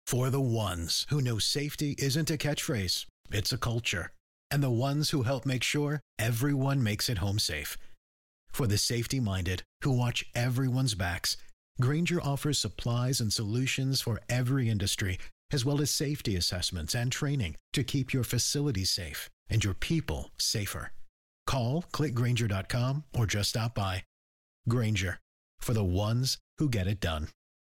For the ones who know safety isn't a catchphrase, it's a culture. And the ones who help make sure everyone makes it home safe. For the safety-minded who watch everyone's backs, Grainger offers supplies and solutions for every industry, as well as safety assessments and training to keep your facilities safe and your people safer. Call, click Grainger.com, or just stop by. Grainger, for the ones who get it done.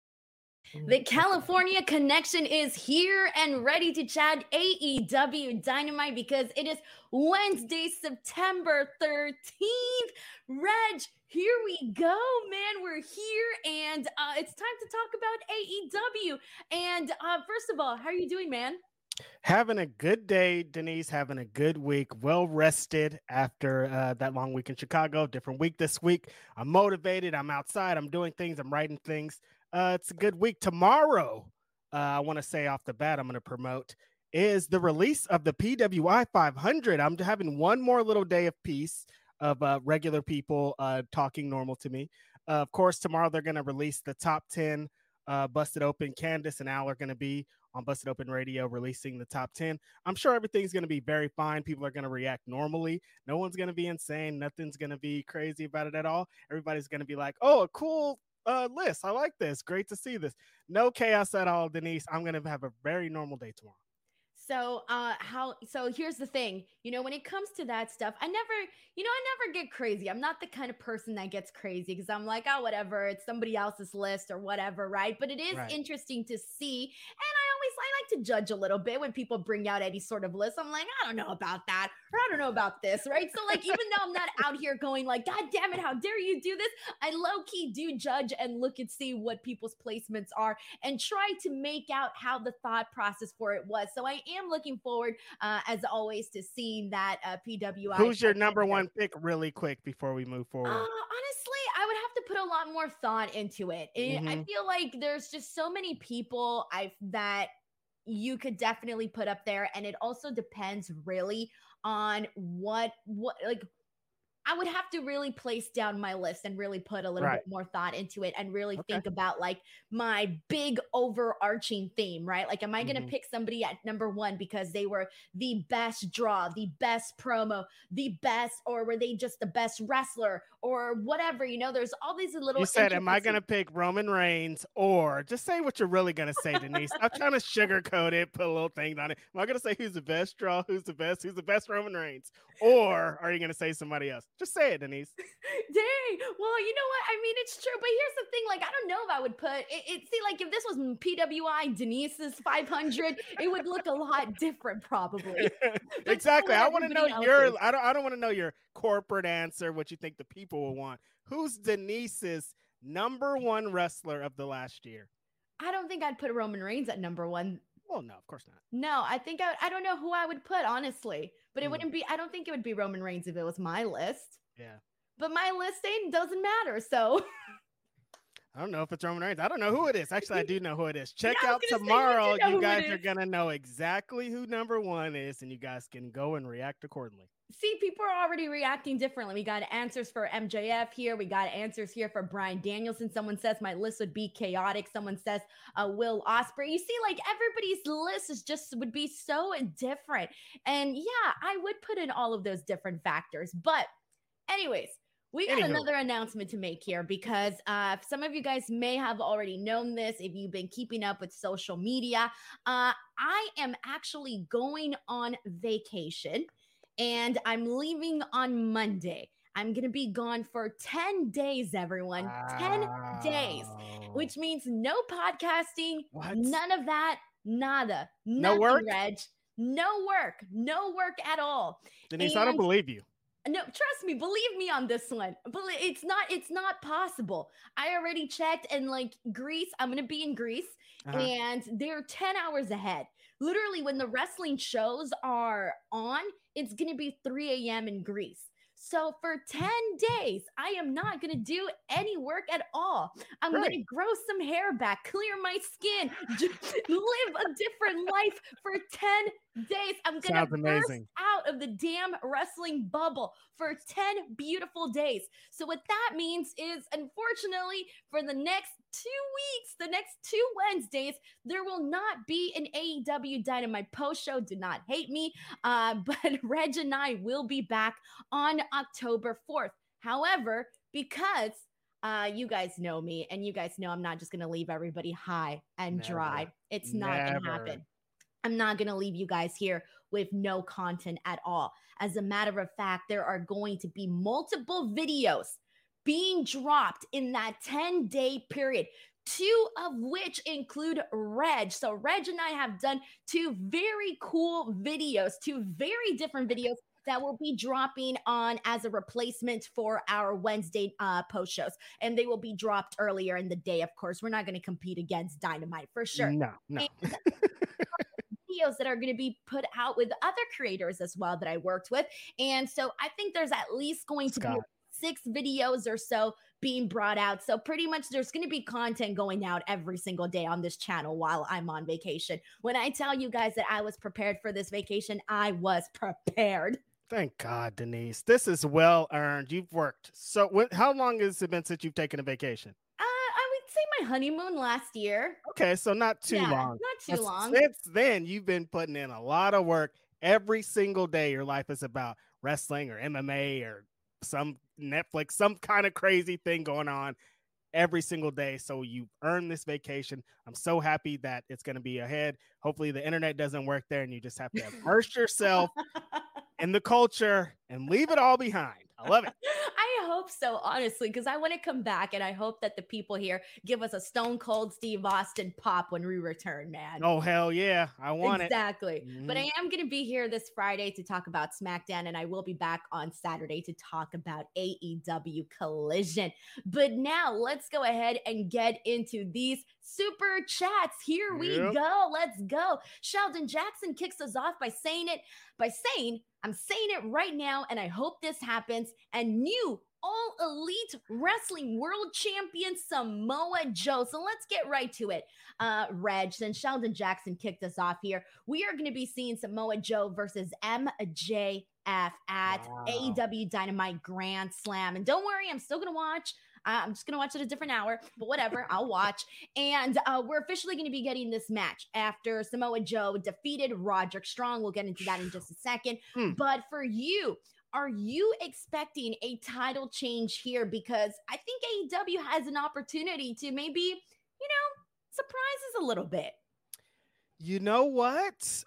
The California Connection is here and ready to chat AEW Dynamite because it is Wednesday, September 13th. Reg, here we go, man. We're here, and it's time to talk about AEW. And first of all, how are you doing, man? Having a good day, Denise. Having a good week. Well rested after that long week in Chicago. Different week this week. I'm motivated. I'm outside. I'm doing things. I'm writing things. It's a good week. Tomorrow, I want to say off the bat, I'm going to promote is the release of the PWI 500. I'm having one more little day of peace of regular people talking normal to me. Of course, tomorrow they're going to release the top 10 Busted Open. Candace and Al are going to be on Busted Open Radio releasing the top 10. I'm sure everything's going to be very fine. People are going to react normally. No one's going to be insane. Nothing's going to be crazy about it at all. Everybody's going to be like, oh, a cool list. I like this. Great to see this. No chaos at all, Denise. I'm going to have a very normal day tomorrow. So here's the thing, when it comes to that stuff, I never get crazy. I'm not the kind of person that gets crazy because I'm like, oh, whatever, it's somebody else's list or whatever. Right. But it is interesting to see. And I like to judge a little bit when people bring out any sort of list. I'm like, I don't know about that, or I don't know about this. Right. So like, even though I'm not out here going like, God damn it, how dare you do this? I low key do judge and look and see what people's placements are and try to make out how the thought process for it was. So I am looking forward, as always, to seeing that PWI. Who's your number one pick really quick before we move forward? Honestly, I would have to put a lot more thought into it. I feel like there's just so many people that you could definitely put up there. And it also depends really on what like I would have to really place down my list and really put a little bit more thought into it and really think about like my big overarching theme, right? Like, am I going to pick somebody at number one because they were the best draw, the best promo, the best, or were they just the best wrestler or whatever? There's all these little. You said, am I going to pick Roman Reigns, or just say what you're really going to say, Denise? I'm trying to sugarcoat it, put a little thing on it. Am I going to say who's the best draw, who's the best Roman Reigns, or are you going to say somebody else? Just say it, Denise. Dang. Well, you know what? I mean, it's true. But here's the thing. Like, I don't know if I would put it. See, like if this was PWI Denise's 500, it would look a lot different, probably. Exactly. I want to know I don't want to know your corporate answer, what you think the people will want. Who's Denise's number one wrestler of the last year? I don't think I'd put Roman Reigns at number one. Well, no, of course not. No, I think I don't know who I would put, honestly. But it wouldn't be, I don't think it would be Roman Reigns if it was my list. Yeah. But my list doesn't matter, so. I don't know if it's Roman Reigns. I don't know who it is. Actually, I do know who it is. Check out tomorrow. You guys are going to know exactly who number one is, and you guys can go and react accordingly. See, people are already reacting differently. We got answers for MJF here. We got answers here for Bryan Danielson. Someone says my list would be chaotic. Someone says Will Ospreay. You see, like everybody's list would be so different. And yeah, I would put in all of those different factors. But anyways, we got another announcement to make here because some of you guys may have already known this if you've been keeping up with social media. I am actually going on vacation. And I'm leaving on Monday. I'm going to be gone for 10 days, everyone. Wow. 10 days, which means no podcasting, none of that, nada. No work? Reg. No work at all. Denise, I don't believe you. No, trust me, believe me on this one. It's not possible. I already checked, and like Greece, I'm going to be in Greece, and they're 10 hours ahead. Literally, when the wrestling shows are on, it's going to be 3 a.m. in Greece. So for 10 days, I am not going to do any work at all. I'm going to grow some hair back, clear my skin, live a different life for 10 days. I'm going to burst out of the damn wrestling bubble for 10 beautiful days. So what that means is, unfortunately, for the next 2 weeks, the next 2 Wednesdays, there will not be an AEW Dynamite post show. Do not hate me. But Reg and I will be back on October 4th. However, because you guys know me and you guys know I'm not just going to leave everybody high and dry. It's not going to happen. I'm not going to leave you guys here with no content at all. As a matter of fact, there are going to be multiple videos being dropped in that 10-day period, 2 of which include Reg. So Reg and I have done 2 very cool videos, 2 very different videos that will be dropping on as a replacement for our Wednesday post shows. And they will be dropped earlier in the day, of course. We're not going to compete against Dynamite for sure. No. Videos that are going to be put out with other creators as well that I worked with. And so I think there's at least going to be 6 videos or so being brought out. So pretty much there's going to be content going out every single day on this channel while I'm on vacation. When I tell you guys that I was prepared for this vacation, I was prepared. Thank God, Denise. This is well earned. You've worked. So how long has it been since you've taken a vacation? I would say my honeymoon last year. Okay, so not too long. Not too long. Since then, you've been putting in a lot of work. Every single day, your life is about wrestling or MMA or some Netflix, some kind of crazy thing going on every single day. So you earned this vacation. I'm so happy that it's going to be ahead. Hopefully the internet doesn't work there and you just have to immerse yourself in the culture and leave it all behind. I love it. I hope so, honestly, because I want to come back and I hope that the people here give us a Stone Cold Steve Austin pop when we return, man. Oh, hell yeah. I want exactly. But I am going to be here this Friday to talk about SmackDown, and I will be back on Saturday to talk about AEW Collision. But now let's go ahead and get into these super chats. Here we go. Let's go. Sheldon Jackson kicks us off by saying, I'm saying it right now, and I hope this happens. And new All Elite Wrestling World Champion Samoa Joe. So let's get right to it. Reg, since Sheldon Jackson kicked us off here, we are going to be seeing Samoa Joe versus MJF at AEW Dynamite Grand Slam. And don't worry, I'm still going to watch. I'm just going to watch at a different hour, but whatever, I'll watch. And we're officially going to be getting this match after Samoa Joe defeated Roderick Strong. We'll get into that in just a second. But for you, are you expecting a title change here? Because I think AEW has an opportunity to maybe, surprise us a little bit. You know what?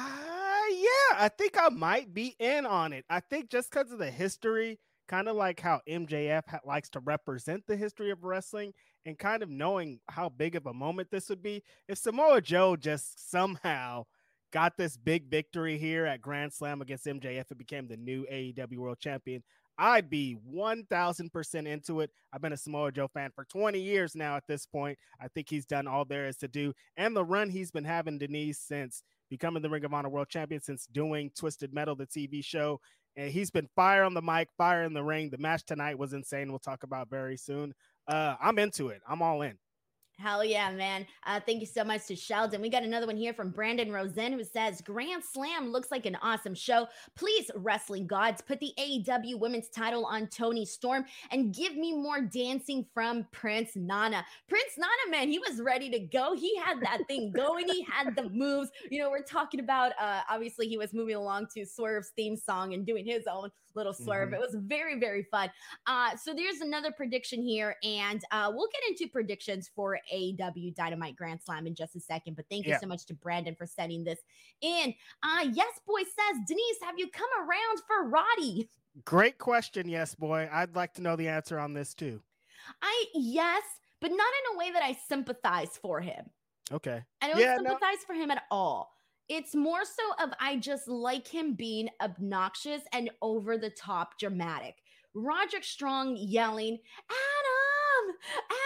I think I might be in on it. I think just because of the history, kind of like how MJF likes to represent the history of wrestling and kind of knowing how big of a moment this would be, if Samoa Joe just somehow got this big victory here at Grand Slam against MJF and became the new AEW World Champion, I'd be 1,000% into it. I've been a Samoa Joe fan for 20 years now at this point. I think he's done all there is to do. And the run he's been having, Denise, since becoming the Ring of Honor World Champion, since doing Twisted Metal, the TV show, and he's been fire on the mic, fire in the ring. The match tonight was insane. We'll talk about very soon. I'm into it. I'm all in. Hell yeah, man. Thank you so much to Sheldon. We got another one here from Brandon Rosen who says, Grand Slam looks like an awesome show. Please, wrestling gods, put the AEW women's title on Toni Storm and give me more dancing from Prince Nana. Prince Nana, man, he was ready to go. He had that thing going. He had the moves. We're talking about, obviously, he was moving along to Swerve's theme song and doing his own little swerve. It was very, very fun. So there's another prediction here, and we'll get into predictions for AEW Dynamite Grand Slam in just a second. But thank you so much to Brandon for sending this in. Yes Boy says, Denise, have you come around for Roddy? Great question, Yes Boy. I'd like to know the answer on this too. Yes, but not in a way that I sympathize for him. Okay. I don't sympathize for him at all. It's more so of I just like him being obnoxious and over the top dramatic. Roderick Strong yelling, Adam,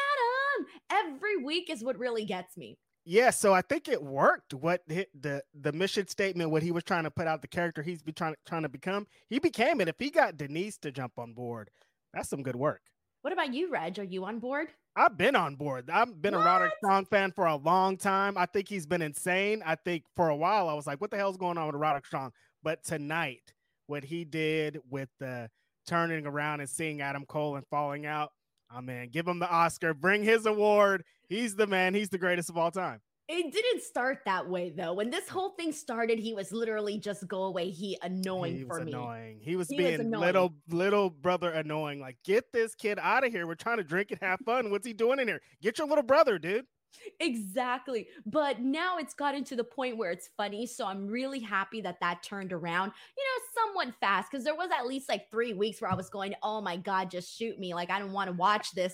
every week is what really gets me. Yeah, so I think it worked. What the mission statement, what he was trying to put out, the character he's trying to become, he became it. If he got Denise to jump on board, that's some good work. What about you, Reg? Are you on board? I've been on board. I've been a Roderick Strong fan for a long time. I think he's been insane. I think for a while I was like, what the hell's going on with Roderick Strong? But tonight, what he did with the turning around and seeing Adam Cole and falling out, Oh, man, give him the Oscar. Bring his award. He's the man. He's the greatest of all time. It didn't start that way though. When this whole thing started, he was literally just go away. He annoying for me. Annoying. He was He was being annoying. little brother annoying. Like, get this kid out of here. We're trying to drink and have fun. What's he doing in here? Get your little brother, dude. Exactly. But now it's gotten to the point where it's funny. So I'm really happy that that turned around, somewhat fast, because there was at least like 3 weeks where I was going, oh my God, just shoot me. Like, I don't want to watch this,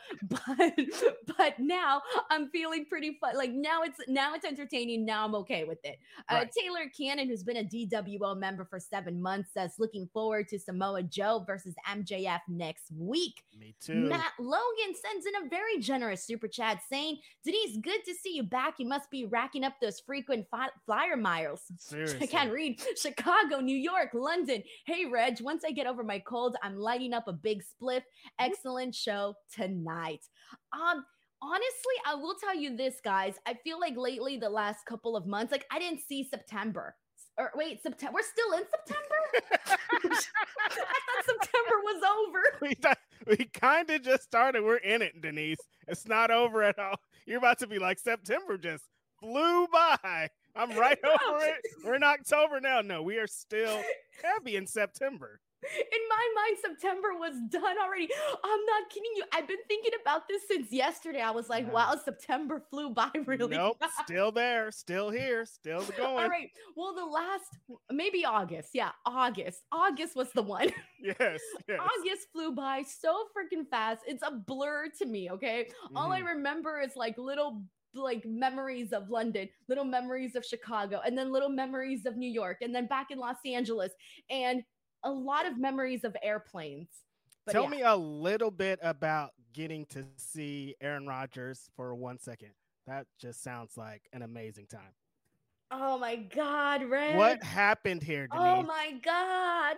but now I'm feeling pretty fun. Like now it's entertaining. Now I'm okay with it. Right. Taylor Cannon, who's been a DWO member for 7 months, says looking forward to Samoa Joe versus MJF next week. Me too. Matt Logan sends in a very generous super chat saying, Denise, good to see you back. You must be racking up those frequent flyer miles. Seriously. I can't read. Chicago, New York, London. Hey, Reg, once I get over my cold, I'm lighting up a big spliff. Excellent show tonight. Honestly, I will tell you this, guys. I feel like lately, the last couple of months, like I didn't see September. Or wait, September. We're still in September? I thought September was over. We kind of just started. We're in it, Denise. It's not over at all. You're about to be like, September just flew by. I'm right over it. We're in October now. No, we are still heavy in September. In my mind, September was done already. I'm not kidding you. I've been thinking about this since yesterday. I was like, wow, September flew by really Nope, fast. still there, still here, still going. All right. Well, maybe August. Yeah, August. August was the one. Yes. August flew by so freaking fast. It's a blur to me, okay? All I remember is like little memories of London, little memories of Chicago, and then little memories of New York, and then back in Los Angeles, and a lot of memories of airplanes. But Tell me a little bit about getting to see Aaron Rodgers for 1 second. That just sounds like an amazing time. Oh my God, Red. What happened here, Denise? Oh my God.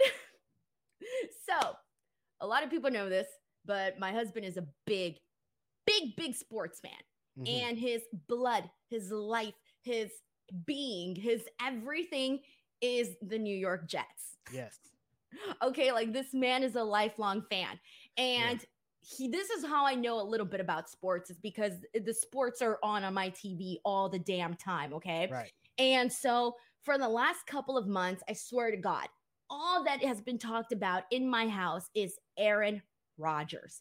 So, a lot of people know this, but my husband is a big sports fan. And his blood, his life, his being, his everything is the New York Jets. Yes. Okay, like this man is a lifelong fan. And this is how I know a little bit about sports, is because the sports are on my TV all the damn time, okay? Right. And so for the last couple of months, I swear to God, all that has been talked about in my house is Aaron Rodgers.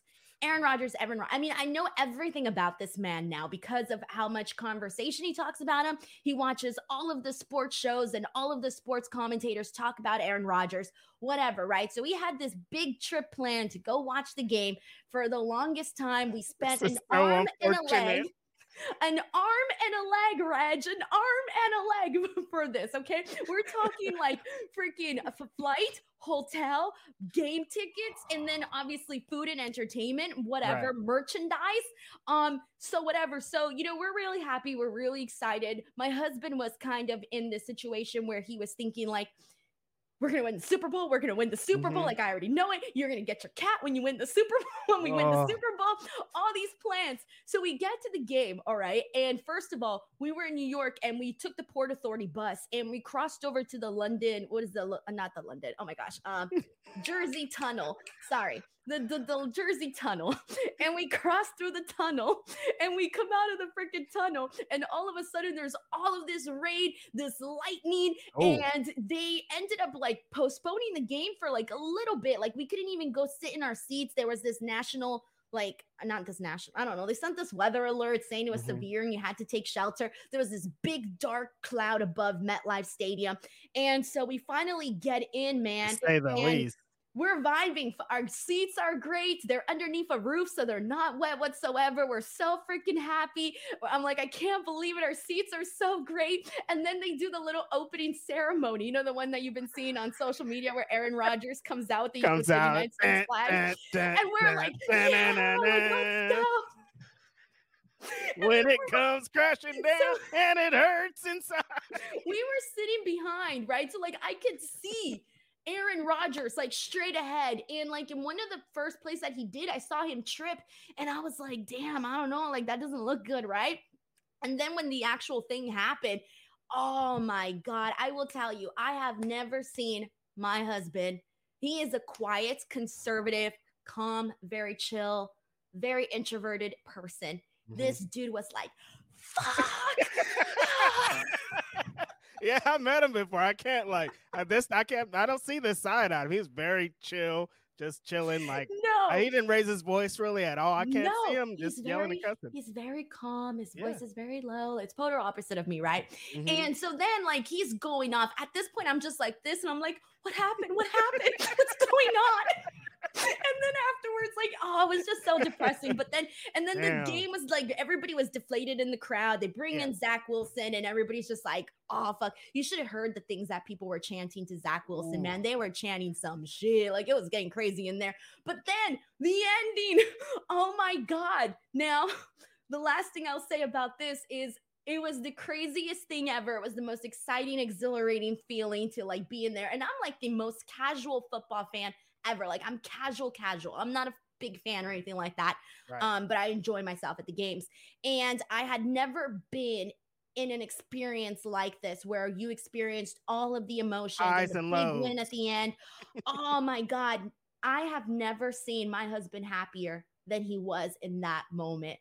I mean, I know everything about this man now because of how much conversation he talks about him. He watches all of the sports shows and all of the sports commentators talk about Aaron Rodgers, whatever, right? So we had this big trip planned to go watch the game. For the longest time, we spent an arm and a leg. An arm and a leg, Reg, an arm and a leg for this, okay? We're talking like freaking flight, hotel, game tickets, and then obviously food and entertainment, whatever, merchandise. So whatever. So, we're really happy. We're really excited. My husband was kind of in this situation where he was thinking like, we're going to win the Super Bowl. We're going to win the Super Bowl. Like, I already know it. You're going to get your cat when you win the Super Bowl, when we win the Super Bowl, all these plans. So we get to the game. All right. And first of all, we were in New York and we took the Port Authority bus and we crossed over to the London. Not the London. Oh my gosh. Jersey Tunnel. Sorry. The Jersey Tunnel. And we cross through the tunnel and we come out of the freaking tunnel. And all of a sudden there's all of this rain, this lightning. And they ended up like postponing the game for like a little bit. Like we couldn't even go sit in our seats. There was this national, I don't know. They sent this weather alert saying it was severe and you had to take shelter. There was this big dark cloud above MetLife Stadium. And so we finally get in, man. Say the least. We're vibing. Our seats are great. They're underneath a roof, so they're not wet whatsoever. We're so freaking happy. I'm like, I can't believe it. Our seats are so great. And then they do the little opening ceremony. You know, the one that you've been seeing on social media where Aaron Rodgers comes out with the United States flag. And we're like, let's go. When it comes crashing down and it hurts inside. We were sitting behind, right? So like I could see Aaron Rodgers like straight ahead, and like in one of the first plays that he did, I saw him trip and I was like, damn, I don't know, like that doesn't look good, right? And then when the actual thing happened, oh my God, I will tell you, I have never seen my husband. He is a quiet, conservative, calm, very chill, very introverted person. This dude was like, fuck. Yeah, I met him before. I can't I don't see this side out of him. He's very chill, just chilling. Like, no, he didn't raise his voice really at all. I can't see him just yelling and cussing. He's very calm. His voice is very low. It's polar opposite of me, right? Mm-hmm. And so then, like, he's going off. At this point, I'm just like this, and I'm like, what happened? What happened? What's going on? And then afterwards, like, oh, it was just so depressing. But then, and then the game was like, everybody was deflated in the crowd. They bring in Zach Wilson, and everybody's just like, oh, fuck. You should have heard the things that people were chanting to Zach Wilson, man. They were chanting some shit. Like, it was getting crazy in there. But then the ending, oh my God. Now, the last thing I'll say about this is, it was the craziest thing ever. It was the most exciting, exhilarating feeling to like be in there. And I'm like the most casual football fan ever. Like, I'm casual. I'm not a big fan or anything like that. Right. But I enjoy myself at the games. And I had never been in an experience like this where you experienced all of the emotions, highs and and big lows. win at the end. Oh my God. I have never seen my husband happier than he was in that moment.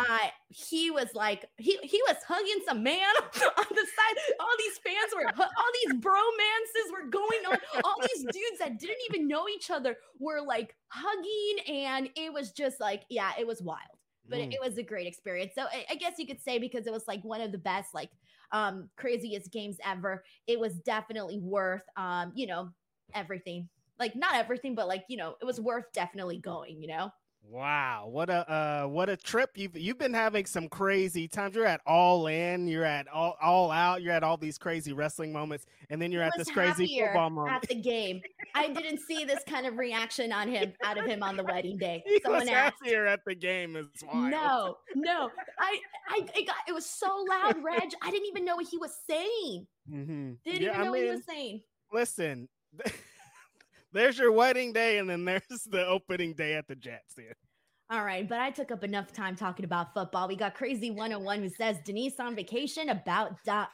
He was like, he was hugging some man on the side. All these fans were, all these bromances were going on. All these dudes that didn't even know each other were like hugging, and it was just like, yeah, it was wild. But it was a great experience. So I guess you could say, because it was like one of the best, like craziest games ever, it was definitely worth, everything. Like, not everything, but like, it was worth definitely going, Wow, what a trip. You've been having some crazy times. You're at All In, you're at all Out, you're at all these crazy wrestling moments, and then you're at this crazy football moment at the game. I didn't see this kind of reaction out of him on the wedding day. Someone was happier at the game as wild. No. It was so loud, Reg. I didn't even know what he was saying. Didn't even know what he was saying. Listen. There's your wedding day, and then there's the opening day at the Jets here. All right, but I took up enough time talking about football. We got Crazy 101 who says, Denise on vacation I can't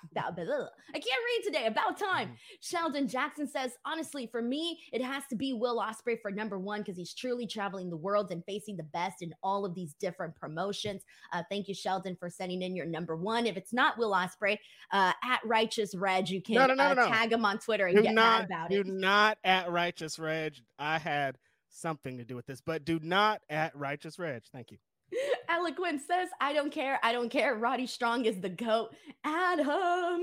read today. About time. Sheldon Jackson says, honestly, for me, it has to be Will Ospreay for number one, because he's truly traveling the world and facing the best in all of these different promotions. Thank you, Sheldon, for sending in your number one. If it's not Will Ospreay, at Righteous Reg, you can tag him on Twitter and get mad about it. Do not at Righteous Reg. I had something to do with this, but do not at Righteous Reg. Thank you. Eloquent says, I don't care. Roddy Strong is the GOAT. Adam.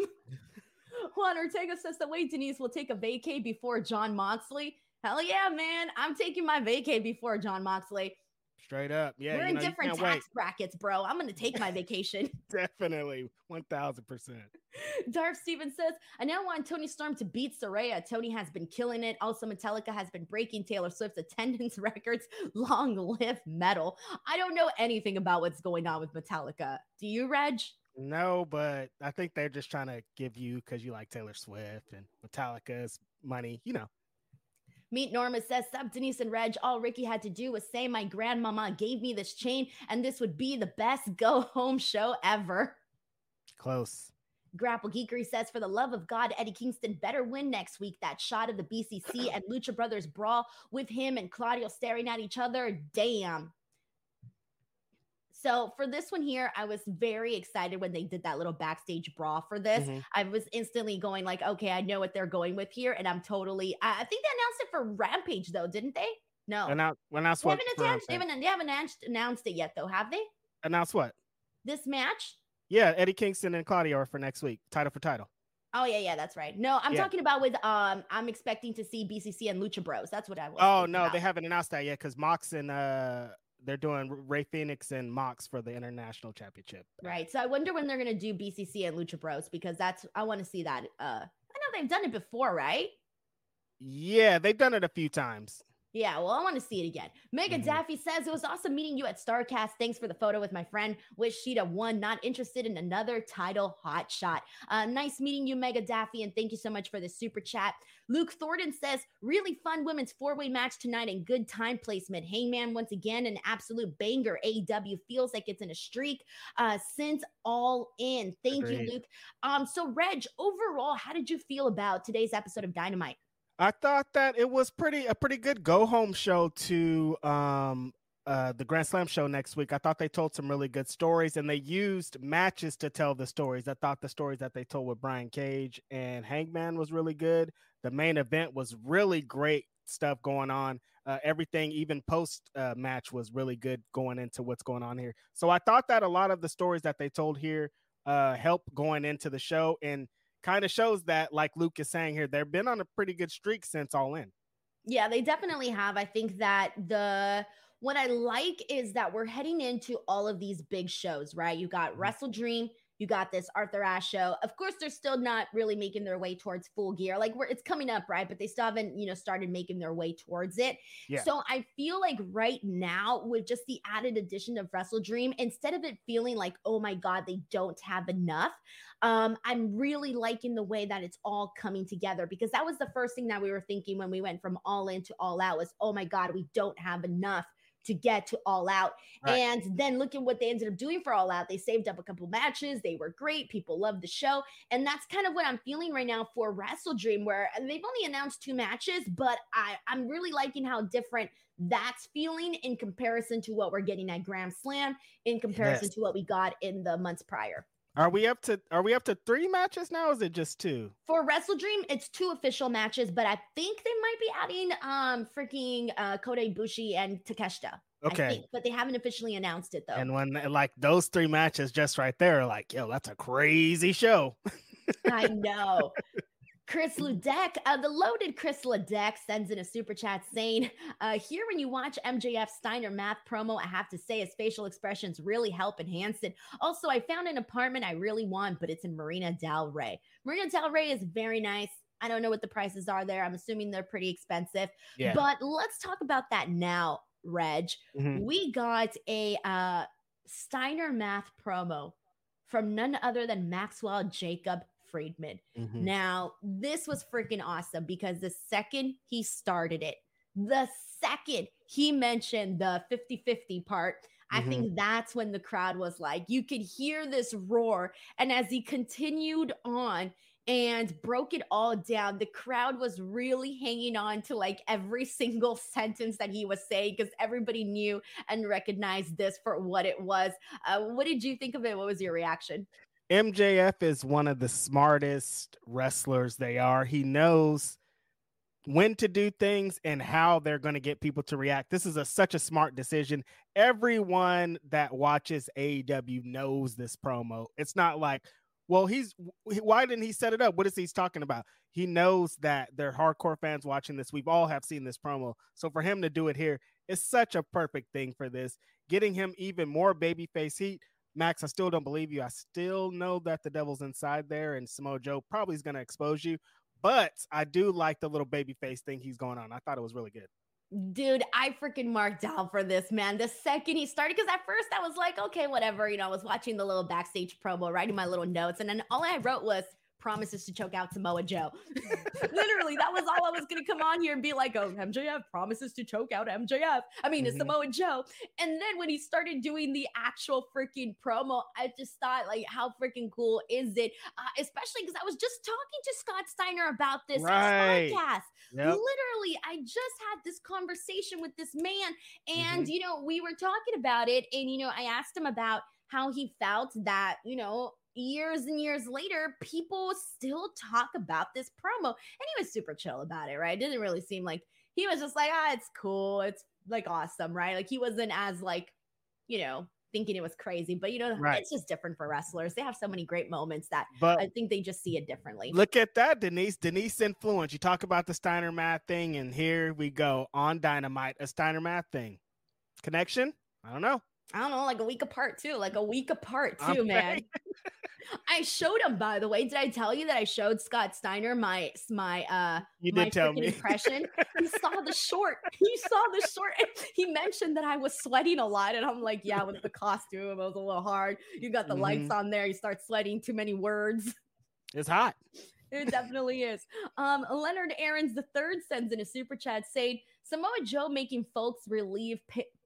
Juan Ortega says, the way Denise will take a vacay before Jon Moxley. Hell yeah, man. I'm taking my vacay before Jon Moxley. Straight up. Yeah. We're in different tax brackets, bro. I'm going to take my vacation. Definitely. 1000%. Darth Steven says, I now want Tony Storm to beat Saraya. Tony has been killing it. Also, Metallica has been breaking Taylor Swift's attendance records. Long live metal. I don't know anything about what's going on with Metallica. Do you, Reg? No, but I think they're just trying to give you, because you like Taylor Swift and Metallica's money, Meet Norma says, Sup, Denise and Reg. All Ricky had to do was say my grandmama gave me this chain, and this would be the best go-home show ever. Close. Grapple Geekery says, for the love of God, Eddie Kingston better win next week. That shot of the BCC and Lucha Brothers brawl with him and Claudio staring at each other. Damn. So for this one here, I was very excited when they did that little backstage brawl for this. I was instantly going like, okay, I know what they're going with here. And I'm totally, I think they announced it for Rampage though, didn't they? No. Announced what? They haven't announced it yet though, have they? Announced what? This match? Yeah, Eddie Kingston and Claudio are for next week. Title for title. Oh, yeah, that's right. No, I'm talking about with, I'm expecting to see BCC and Lucha Bros. That's what I was. Oh, no, they haven't announced that yet, because Mox and, they're doing Ray Phoenix and Mox for the International Championship. Right. So I wonder when they're going to do BCC and Lucha Bros, because I want to see that. I know they've done it before, right? Yeah, they've done it a few times. Yeah, well, I want to see it again. Mega Daffy says, it was awesome meeting you at StarCast. Thanks for the photo with my friend. Wish she'd have won. Not interested in another title hot shot. Nice meeting you, Mega Daffy, and thank you so much for the super chat. Luke Thornton says, really fun women's four-way match tonight and good time placement. Hangman, once again, an absolute banger. AEW feels like it's in a streak since All In. Thank you, Luke. So, Reg, overall, how did you feel about today's episode of Dynamite? I thought that it was a pretty good go home show to the Grand Slam show next week. I thought they told some really good stories, and they used matches to tell the stories. I thought the stories that they told with Brian Cage and Hangman was really good. The main event was really great stuff going on. Everything, even post match, was really good going into what's going on here. So I thought that a lot of the stories that they told here help going into the show, and kind of shows that, like Luke is saying here, they've been on a pretty good streak since All In. Yeah, they definitely have. I think that what I like is that we're heading into all of these big shows, right? You got Wrestle Dream, you got this Arthur Ashe show. Of course, they're still not really making their way towards Full Gear. Like it's coming up, right? But they still haven't, started making their way towards it. Yeah. So I feel like right now, with just the added addition of Wrestle Dream, instead of it feeling like, oh my God, they don't have enough, I'm really liking the way that it's all coming together, because that was the first thing that we were thinking when we went from All In to All Out was, oh my God, we don't have enough to get to All Out. Right. And then look at what they ended up doing for All Out. They saved up a couple matches. They were great. People loved the show. And that's kind of what I'm feeling right now for Wrestle Dream, where they've only announced 2 matches, but I'm really liking how different that's feeling in comparison to what we're getting at Grand Slam, in comparison to what we got in the months prior. Are we up to 3 matches now? Or is it just 2? For Wrestle Dream, it's 2 official matches, but I think they might be adding freaking Kota Ibushi and Takeshita. Okay. But they haven't officially announced it though. And when like those 3 matches just right there, like, yo, that's a crazy show. I know. Chris Ludek, the loaded Chris Ludek sends in a super chat saying, here when you watch MJF Steiner Math promo, I have to say his facial expressions really help enhance it. Also, I found an apartment I really want, but it's in Marina Del Rey. Marina Del Rey is very nice. I don't know what the prices are there. I'm assuming they're pretty expensive. Yeah. But let's talk about that now, Reg. Mm-hmm. We got a Steiner Math promo from none other than Maxwell Jacob Friedman. Mm-hmm. Now, this was freaking awesome, because the second he started it, the second he mentioned the 50-50 part, I think that's when the crowd was like, you could hear this roar. And as he continued on and broke it all down, the crowd was really hanging on to like every single sentence that he was saying, because everybody knew and recognized this for what it was. What did you think of it? What was your reaction? MJF is one of the smartest wrestlers they are. He knows when to do things and how they're going to get people to react. This is such a smart decision. Everyone that watches AEW knows this promo. It's not like, well, why didn't he set it up? What is he talking about? He knows that they're hardcore fans watching this. We've all have seen this promo. So for him to do it here is such a perfect thing for this, getting him even more babyface heat. Max, I still don't believe you. I still know that the devil's inside there, and Samoa Joe probably is going to expose you. But I do like the little babyface thing he's going on. I thought it was really good. Dude, I freaking marked out for this, man. The second he started, because at first I was like, okay, whatever. I was watching the little backstage promo, writing my little notes. And then all I wrote was, promises to choke out Samoa Joe. Literally, that was all I was going to come on here and be like, oh, MJF promises to choke out MJF. I mean, it's Samoa Joe. And then when he started doing the actual freaking promo, I just thought, like, how freaking cool is it? Especially because I was just talking to Scott Steiner about this podcast. Yep. Literally, I just had this conversation with this man, and, we were talking about it, and, I asked him about how he felt that, years and years later, people still talk about this promo, and he was super chill about it, right? It didn't really seem like he was just like, it's cool, it's like awesome, right? Like he wasn't as like, thinking it was crazy, but It's just different for wrestlers. They have so many great moments that I think they just see it differently. Look at that, Denise influence. You talk about the Steiner Math thing, and here we go on Dynamite, a Steiner Math thing connection. I don't know, like a week apart too, man. I showed him, by the way. Did I tell you that I showed Scott Steiner my you did tell me impression? He saw the short. He mentioned that I was sweating a lot, and I'm like, yeah, with the costume, it was a little hard. You got the lights on there. You start sweating. Too many words. It's hot. It definitely is. Leonard Aarons III sends in a super chat saying, Samoa Joe making folks relieve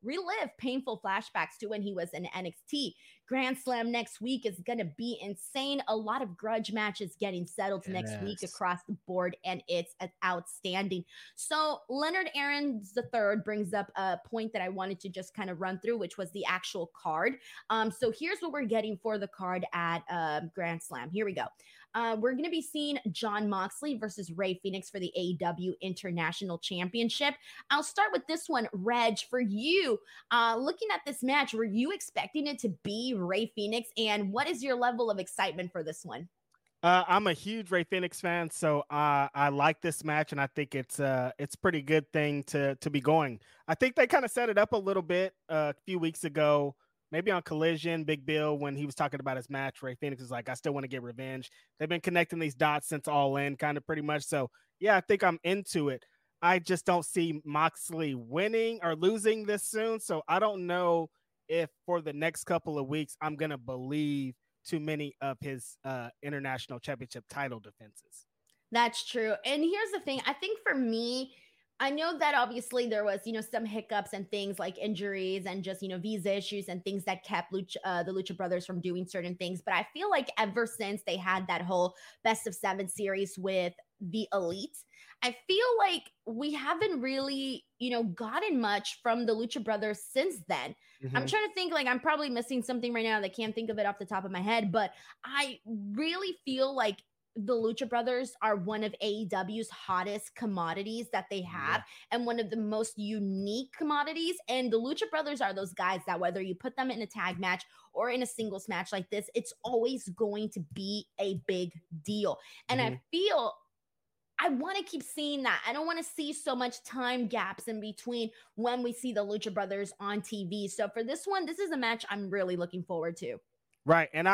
relive painful flashbacks to when he was in NXT. Grand Slam next week is going to be insane. A lot of grudge matches getting settled next week across the board, and it's outstanding. So Leonard Aarons III brings up a point that I wanted to just kind of run through, which was the actual card. So here's what we're getting for the card at Grand Slam. Here we go. We're going to be seeing Jon Moxley versus Rey Fenix for the AEW International Championship. I'll start with this one, Reg, for you. Looking at this match, were you expecting it to be Rey Fenix? And what is your level of excitement for this one? I'm a huge Rey Fenix fan, so I like this match, and I think it's pretty good thing to be going. I think they kind of set it up a little bit a few weeks ago, maybe on Collision, Big Bill, when he was talking about his match. Rey Fenix is like, I still want to get revenge. They've been connecting these dots since All In, kind of pretty much. So yeah, I think I'm into it. I just don't see Moxley winning or losing this soon. So I don't know if for the next couple of weeks I'm gonna believe too many of his international championship title defenses. That's true. And here's the thing. I think for me, I know that obviously there was, some hiccups and things like injuries and just, visa issues and things that kept the Lucha Brothers from doing certain things. But I feel like ever since they had that whole best of 7 series with the Elite, I feel like we haven't really, gotten much from the Lucha Brothers since then. Mm-hmm. I'm trying to think, like, I'm probably missing something right now that I can't think of it off the top of my head, but I really feel like the Lucha Brothers are one of AEW's hottest commodities that they have, and one of the most unique commodities. And the Lucha Brothers are those guys that whether you put them in a tag match or in a singles match like this, it's always going to be a big deal. And I feel I want to keep seeing that. I don't want to see so much time gaps in between when we see the Lucha Brothers on TV. So for this one, this is a match I'm really looking forward to. Right. And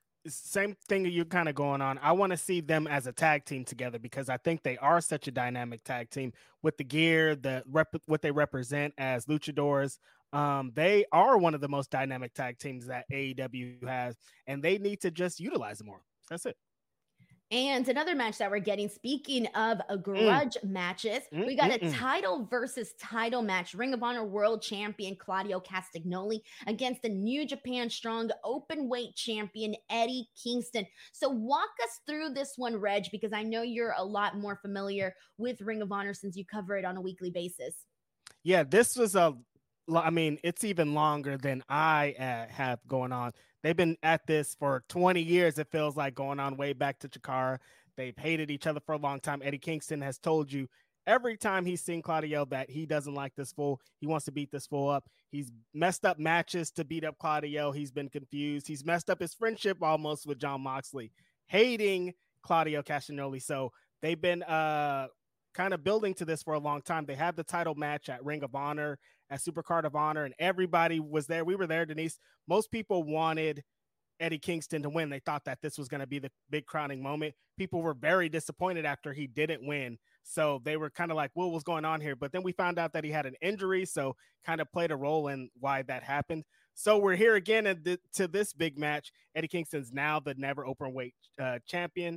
same thing you're kind of going on. I want to see them as a tag team together because I think they are such a dynamic tag team with the gear, what they represent as luchadors. They are one of the most dynamic tag teams that AEW has, and they need to just utilize them more. That's it. And another match that we're getting, speaking of grudge matches, we got a title versus title match. Ring of Honor World Champion Claudio Castagnoli against the New Japan Strong Openweight Champion Eddie Kingston. So walk us through this one, Reg, because I know you're a lot more familiar with Ring of Honor since you cover it on a weekly basis. Yeah, this was it's even longer than I have going on. They've been at this for 20 years, it feels like, going on way back to Chikara. They've hated each other for a long time. Eddie Kingston has told you every time he's seen Claudio that he doesn't like this fool. He wants to beat this fool up. He's messed up matches to beat up Claudio. He's been confused. He's messed up his friendship almost with Jon Moxley, hating Claudio Castagnoli. So they've been kind of building to this for a long time. They had the title match at Ring of Honor, at Supercard of Honor, and everybody was there. We were there, Denise. Most people wanted Eddie Kingston to win. They thought that this was going to be the big crowning moment. People were very disappointed after he didn't win. So they were kind of like, what was going on here? But then we found out that he had an injury, so kind of played a role in why that happened. So we're here again to this big match. Eddie Kingston's now the never openweight champion,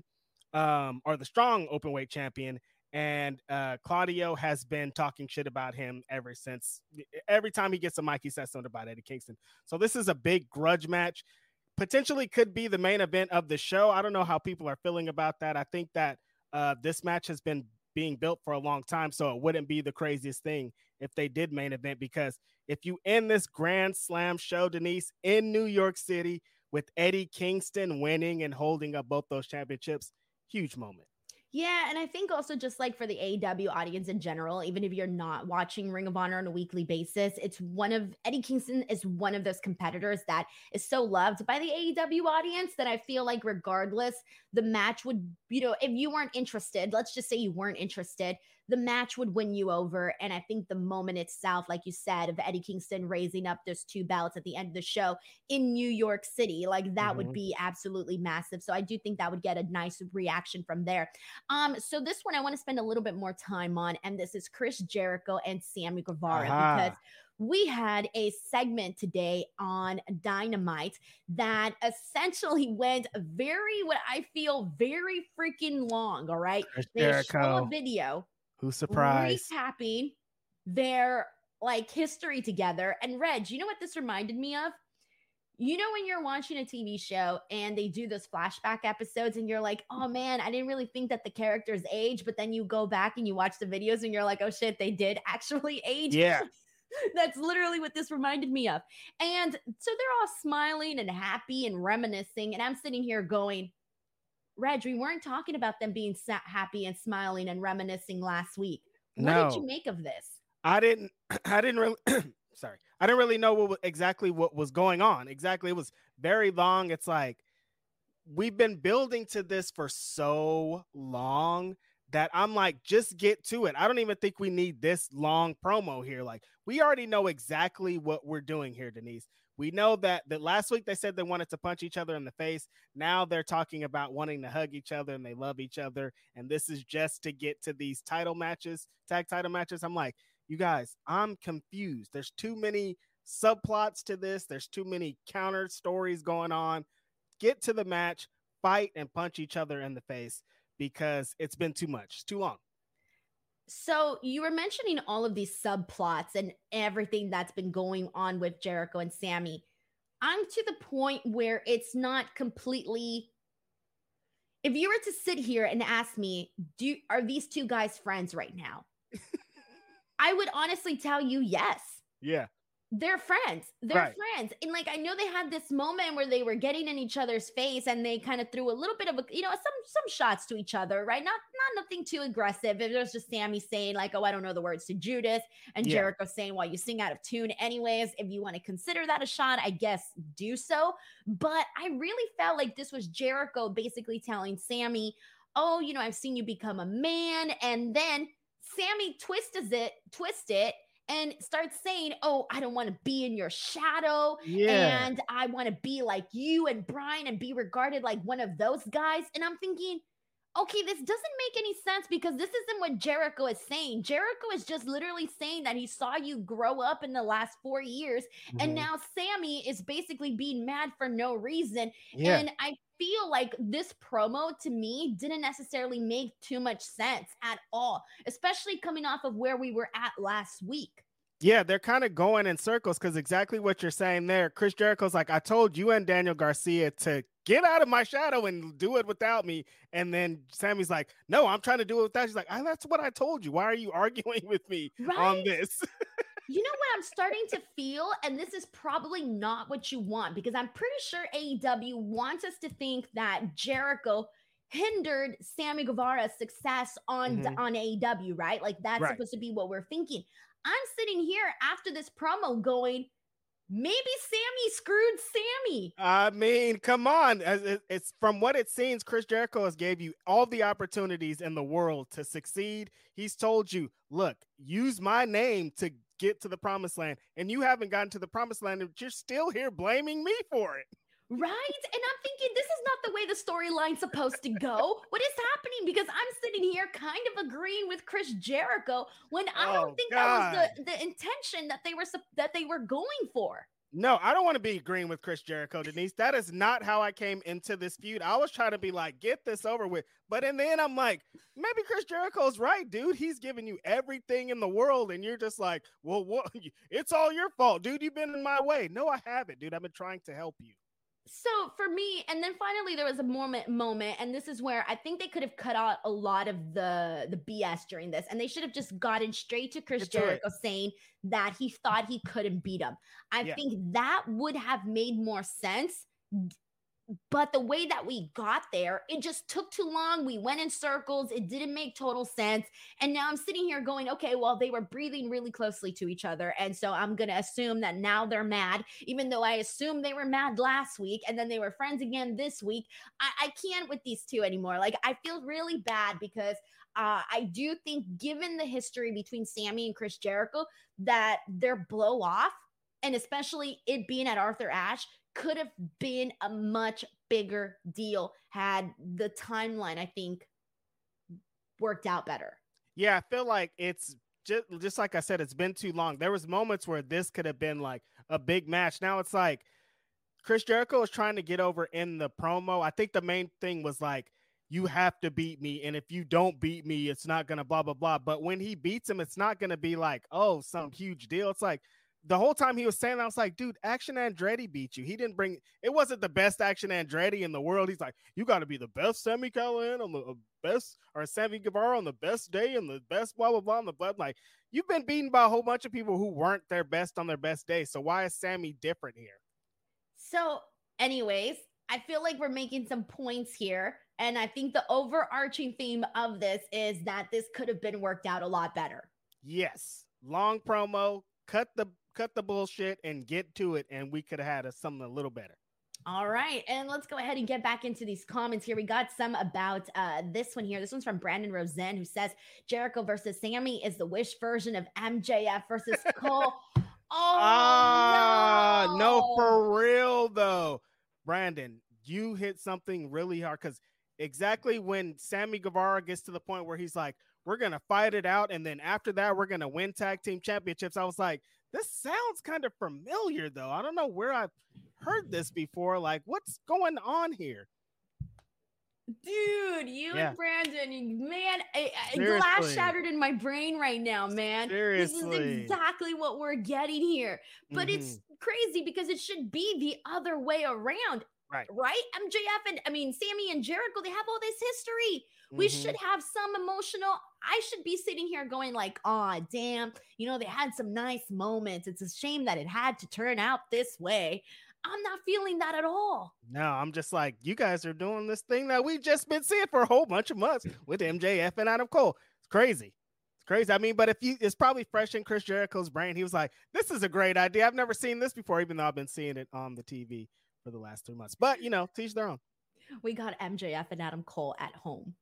or the strong openweight champion. And Claudio has been talking shit about him ever since. Every time he gets a mic, he says something about Eddie Kingston. So this is a big grudge match. Potentially could be the main event of the show. I don't know how people are feeling about that. I think that this match has been being built for a long time, so it wouldn't be the craziest thing if they did main event, because if you end this Grand Slam show, Denise, in New York City with Eddie Kingston winning and holding up both those championships, huge moment. Yeah, and I think also just like for the AEW audience in general, even if you're not watching Ring of Honor on a weekly basis, Eddie Kingston is one of those competitors that is so loved by the AEW audience that I feel like regardless, the match would, if you weren't interested, let's just say you weren't interested, the match would win you over. And I think the moment itself, like you said, of Eddie Kingston raising up those 2 belts at the end of the show in New York City, like that would be absolutely massive. So I do think that would get a nice reaction from there. So this one I want to spend a little bit more time on, and this is Chris Jericho and Sammy Guevara, because we had a segment today on Dynamite that essentially went what I feel very freaking long. All right. Chris they Jericho. show a video Who's surprised? Recapping their like history together. And Reg, you know what this reminded me of? You know, when you're watching a TV show and they do those flashback episodes and you're like, oh man, I didn't really think that the characters age, but then you go back and you watch the videos and you're like, oh shit, they did actually age. Yeah. That's literally what this reminded me of. And so they're all smiling and happy and reminiscing. And I'm sitting here going, Reg, we weren't talking about them being happy and smiling and reminiscing last week. What did you make of this? I didn't really, sorry. I didn't really know exactly what was going on. Exactly. It was very long. It's like, we've been building to this for so long that I'm like, just get to it. I don't even think we need this long promo here. Like, we already know exactly what we're doing here, Denise. We know that last week they said they wanted to punch each other in the face. Now they're talking about wanting to hug each other and they love each other. And this is just to get to these title matches, tag title matches. I'm like, you guys, I'm confused. There's too many subplots to this. There's too many counter stories going on. Get to the match, fight, and punch each other in the face because it's been too much. It's too long. So you were mentioning all of these subplots and everything that's been going on with Jericho and Sammy. I'm to the point where it's not completely. If you were to sit here and ask me, are these two guys friends right now? I would honestly tell you yes. Yeah. They're friends. They're friends. And like, I know they had this moment where they were getting in each other's face and they kind of threw a little bit of some shots to each other, right? Not nothing too aggressive. It was just Sammy saying like, oh, I don't know the words to Judas. And Jericho saying, well, you sing out of tune anyways. If you want to consider that a shot, I guess do so. But I really felt like this was Jericho basically telling Sammy, oh, I've seen you become a man. And then Sammy twists it and starts saying, oh, I don't want to be in your shadow. Yeah. And I want to be like you and Brian and be regarded like one of those guys. And I'm thinking, okay, this doesn't make any sense because this isn't what Jericho is saying. Jericho is just literally saying that he saw you grow up in the last 4 years. Mm-hmm. And now Sammy is basically being mad for no reason. Yeah. And I feel like this promo to me didn't necessarily make too much sense at all, especially coming off of where we were at last week. Yeah, they're kind of going in circles because exactly what you're saying there. Chris Jericho's like, I told you and Daniel Garcia to get out of my shadow and do it without me. And then Sammy's like, no, I'm trying to do it without you. She's like, that's what I told you. Why are you arguing with me on this? You know what I'm starting to feel? And this is probably not what you want because I'm pretty sure AEW wants us to think that Jericho hindered Sammy Guevara's success on AEW, right? Like that's supposed to be what we're thinking. I'm sitting here after this promo going, maybe Sammy screwed Sammy. I mean, come on. It's from what it seems, Chris Jericho has gave you all the opportunities in the world to succeed. He's told you, look, use my name to get to the promised land. And you haven't gotten to the promised land, and you're still here blaming me for it. Right? And I'm thinking, this is not the way the storyline's supposed to go. What is happening? Because I'm sitting here kind of agreeing with Chris Jericho when I don't think that was the intention that they were going for. No, I don't want to be agreeing with Chris Jericho, Denise. That is not how I came into this feud. I was trying to be like, get this over with. But in the end, I'm like, maybe Chris Jericho's right, dude. He's giving you everything in the world. And you're just like, well, what? It's all your fault, dude. You've been in my way. No, I haven't, dude. I've been trying to help you. So for me, and then finally there was a moment, and this is where I think they could have cut out a lot of the BS during this, and they should have just gotten straight to Chris Jericho saying that he thought he couldn't beat him. I think that would have made more sense. But the way that we got there, it just took too long. We went in circles. It didn't make total sense. And now I'm sitting here going, okay, well, they were breathing really closely to each other. And so I'm going to assume that now they're mad, even though I assumed they were mad last week. And then they were friends again this week. I can't with these two anymore. Like, I feel really bad because I do think, given the history between Sammy and Chris Jericho, that their blow off, and especially it being at Arthur Ashe, could have been a much bigger deal had the timeline, I think, worked out better. Yeah, I feel like it's just like I said, it's been too long. There was moments where this could have been like a big match. Now it's like Chris Jericho is trying to get over in the promo. I think the main thing was like, you have to beat me. And if you don't beat me, it's not going to blah, blah, blah. But when he beats him, it's not going to be like, oh, some huge deal. It's like the whole time he was saying that, I was like, dude, Action Andretti beat you. He didn't bring – it wasn't the best Action Andretti in the world. He's like, you got to be the best Sami Callihan on the best – or Sammy Guevara on the best day and the best blah, blah, blah on the blood. Like, you've been beaten by a whole bunch of people who weren't their best on their best day. So why is Sammy different here? So anyways, I feel like we're making some points here. And I think the overarching theme of this is that this could have been worked out a lot better. Yes. Long promo, cut the bullshit and get to it. And we could have had something a little better. All right. And let's go ahead and get back into these comments here. We got some about this one here. This one's from Brandon Rosen, who says Jericho versus Sammy is the Wish version of MJF versus Cole. No, for real though. Brandon, you hit something really hard because exactly when Sammy Guevara gets to the point where he's like, we're going to fight it out. And then after that, we're going to win tag team championships. I was like, this sounds kind of familiar though. I don't know where I've heard this before. Like, what's going on here? Dude, and Brandon, man, glass shattered in my brain right now, man. Seriously. This is exactly what we're getting here. But it's crazy because it should be the other way around. Right? MJF and Sammy and Jericho, they have all this history. We should have some emotional. I should be sitting here going like, oh, damn, they had some nice moments. It's a shame that it had to turn out this way. I'm not feeling that at all. No, I'm just like, you guys are doing this thing that we've just been seeing for a whole bunch of months with MJF and Adam Cole. It's crazy. It's crazy. But it's probably fresh in Chris Jericho's brain. He was like, this is a great idea. I've never seen this before, even though I've been seeing it on the TV for the last 3 months. But, teach their own. We got MJF and Adam Cole at home.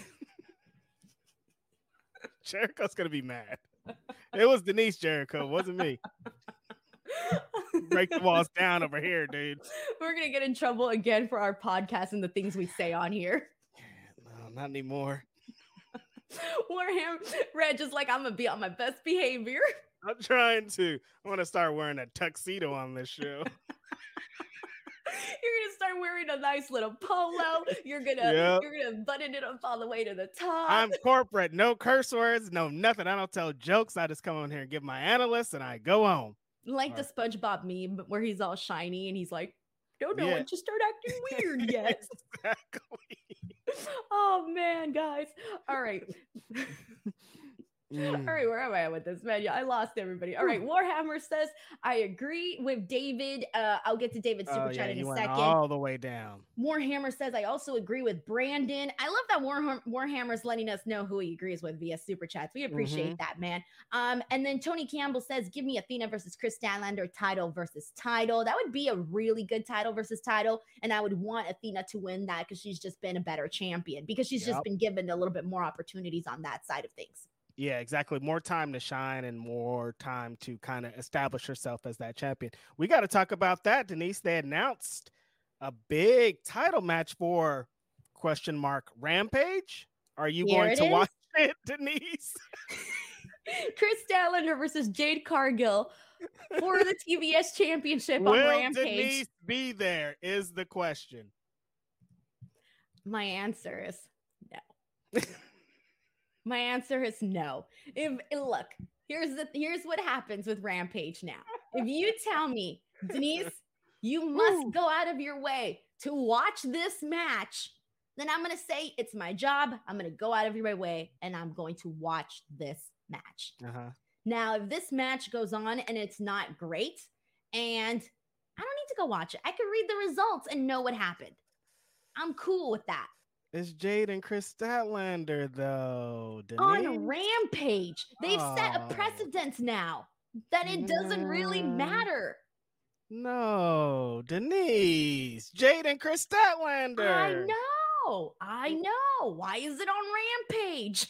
Jericho's going to be mad. It was Denise Jericho. It wasn't me. Break the walls down over here, dude. We're going to get in trouble again for our podcast and the things we say on here. No, not anymore. Warhammer Red, just like I'm going to be on my best behavior. I'm trying to. I want to start wearing a tuxedo on this show. You're gonna start wearing a nice little polo. You're gonna button it up all the way to the top. I'm corporate, no curse words, no nothing. I don't tell jokes. I just come on here and give my analysts, and I go home. Like the SpongeBob meme where he's all shiny and he's like, "Don't know when to start acting weird yet." Exactly. Oh man, guys. All right. All right, where am I with this, man? Yeah, I lost everybody. All right, Warhammer says, I agree with David. I'll get to David's super chat in a second. All the way down. Warhammer says, I also agree with Brandon. I love that Warhammer's letting us know who he agrees with via super chats. We appreciate that, man. And then Tony Campbell says, give me Athena versus Chris Statlander, title versus title. That would be a really good title versus title. And I would want Athena to win that because she's just been a better champion, because she's just been given a little bit more opportunities on that side of things. Yeah, exactly. More time to shine and more time to kind of establish herself as that champion. We got to talk about that, Denise. They announced a big title match for ? Rampage. Are you going to watch it, Denise? Chris Statlander versus Jade Cargill for the TBS Championship on Rampage. Will Denise be there is the question. My answer is no. My answer is no. Look, here's what happens with Rampage now. If you tell me, Denise, you must go out of your way to watch this match, then I'm going to say it's my job. I'm going to go out of my way and I'm going to watch this match. Now, if this match goes on and it's not great and I don't need to go watch it, I can read the results and know what happened. I'm cool with that. It's Jade and Chris Statlander, though. Denise? On Rampage. They've set a precedent now that it doesn't really matter. No, Denise. Jade and Chris Statlander. I know. Why is it on Rampage?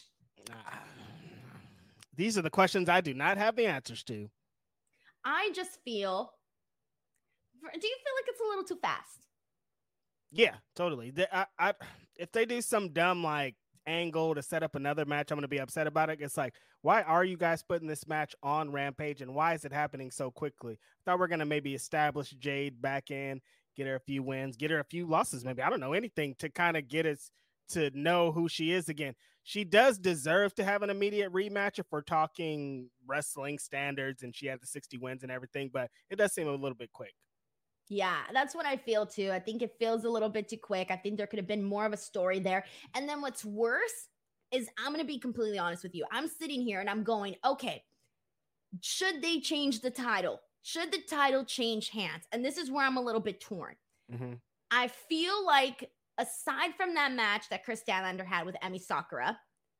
These are the questions I do not have the answers to. I just feel... Do you feel like it's a little too fast? Yeah, totally. If they do some dumb like angle to set up another match, I'm going to be upset about it. It's like, why are you guys putting this match on Rampage and why is it happening so quickly? I thought we're going to maybe establish Jade back in, get her a few wins, get her a few losses, maybe. I don't know, anything to kind of get us to know who she is again. She does deserve to have an immediate rematch if we're talking wrestling standards and she had the 60 wins and everything, but it does seem a little bit quick. Yeah, that's what I feel too. I think it feels a little bit too quick. I think there could have been more of a story there. And then what's worse is, I'm going to be completely honest with you. I'm sitting here and I'm going, okay, should they change the title? Should the title change hands? And this is where I'm a little bit torn. Mm-hmm. I feel like aside from that match that Kris Statlander had with Emi Sakura,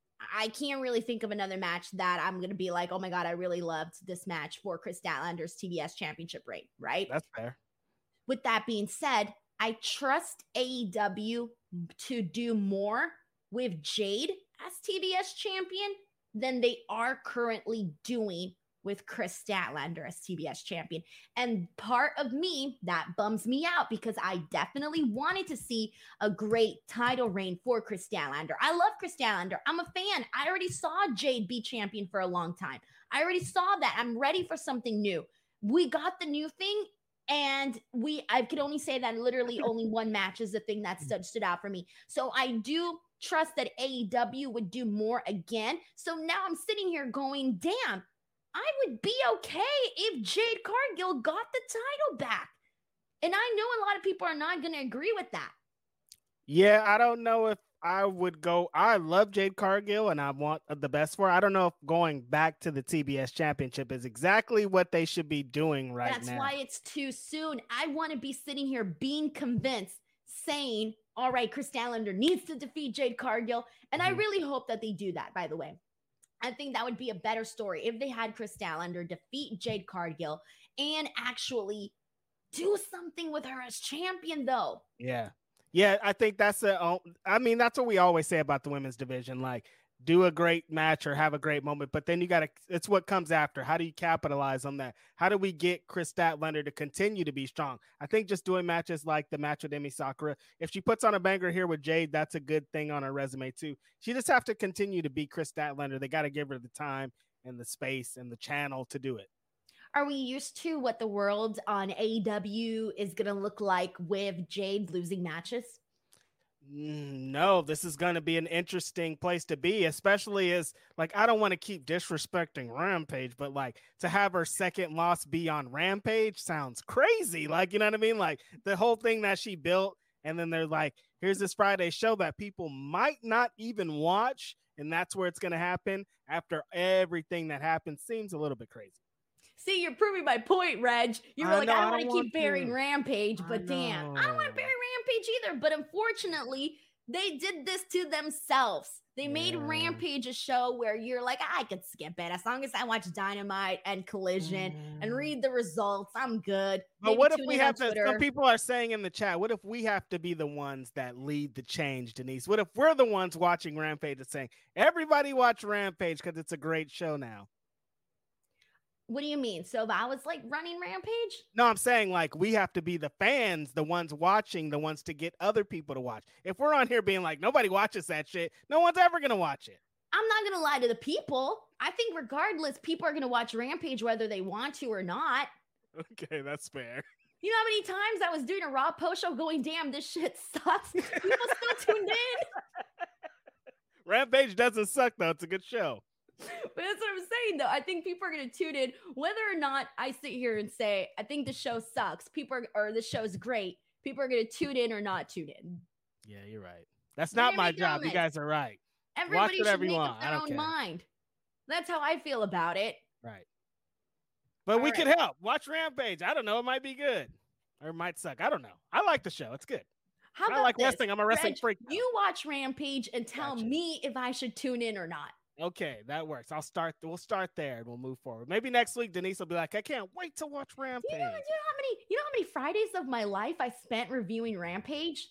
I can't really think of another match that I'm going to be like, oh my God, I really loved this match for Kris Statlander's TBS championship reign, right? That's fair. With that being said, I trust AEW to do more with Jade as TBS champion than they are currently doing with Kris Statlander as TBS champion. And part of me, that bums me out, because I definitely wanted to see a great title reign for Kris Statlander. I love Kris Statlander. I'm a fan. I already saw Jade be champion for a long time. I already saw that. I'm ready for something new. We got the new thing, and I could only say that literally only one match is the thing that stood out for me. So I do trust that AEW would do more again. So now I'm sitting here going, damn, I would be okay if Jade Cargill got the title back. And I know a lot of people are not going to agree with that. Yeah, I don't know if I would go. I love Jade Cargill and I want the best for her. I don't know if going back to the TBS championship is exactly what they should be doing right now. That's why it's too soon. I want to be sitting here being convinced, saying, all right, Kris Statlander needs to defeat Jade Cargill. And I really hope that they do that, by the way. I think that would be a better story if they had Kris Statlander defeat Jade Cargill and actually do something with her as champion, though. Yeah. Yeah, I think that's that's what we always say about the women's division. Like, do a great match or have a great moment, but then it's what comes after. How do you capitalize on that? How do we get Kris Statlander to continue to be strong? I think just doing matches like the match with Emi Sakura, if she puts on a banger here with Jade, that's a good thing on her resume too. She just have to continue to be Kris Statlander. They got to give her the time and the space and the channel to do it. Are we used to what the world on AEW is going to look like with Jade losing matches? No, this is going to be an interesting place to be, especially as, like, I don't want to keep disrespecting Rampage, but like to have her second loss be on Rampage sounds crazy. Like, you know what I mean? Like the whole thing that she built, and then they're like, here's this Friday show that people might not even watch, and that's where it's going to happen after everything that happened. Seems a little bit crazy. See, you're proving my point, Reg. You were like, I don't want to keep burying Rampage, but damn, I don't want to bury Rampage either. But unfortunately, they did this to themselves. They made Rampage a show where you're like, I could skip it. As long as I watch Dynamite and Collision and read the results, I'm good. But maybe what if we have to, some people are saying in the chat, what if we have to be the ones that lead the change, Denise? What if we're the ones watching Rampage and saying, everybody watch Rampage because it's a great show now? What do you mean? So if I was like running Rampage? No, I'm saying like we have to be the fans, the ones watching, the ones to get other people to watch. If we're on here being like, nobody watches that shit, no one's ever going to watch it. I'm not going to lie to the people. I think regardless, people are going to watch Rampage whether they want to or not. Okay, that's fair. You know how many times I was doing a Raw post show going, damn, this shit sucks. People still tuned in. Rampage doesn't suck, though. It's a good show. But that's what I'm saying, though. I think people are going to tune in whether or not I sit here and say, I think the show sucks. Or the show's great. People are going to tune in or not tune in. Yeah, you're right. That's not my job. You guys are right. Everybody should make up their own mind. That's how I feel about it. Right. But we can help. Watch Rampage. I don't know. It might be good. Or it might suck. I don't know. I like the show. It's good. How about I like wrestling. I'm a wrestling freak. You watch Rampage and tell me if I should tune in or not. Okay, that works. We'll start there and we'll move forward. Maybe next week Denise will be like, I can't wait to watch Rampage. You know how many Fridays of my life I spent reviewing Rampage?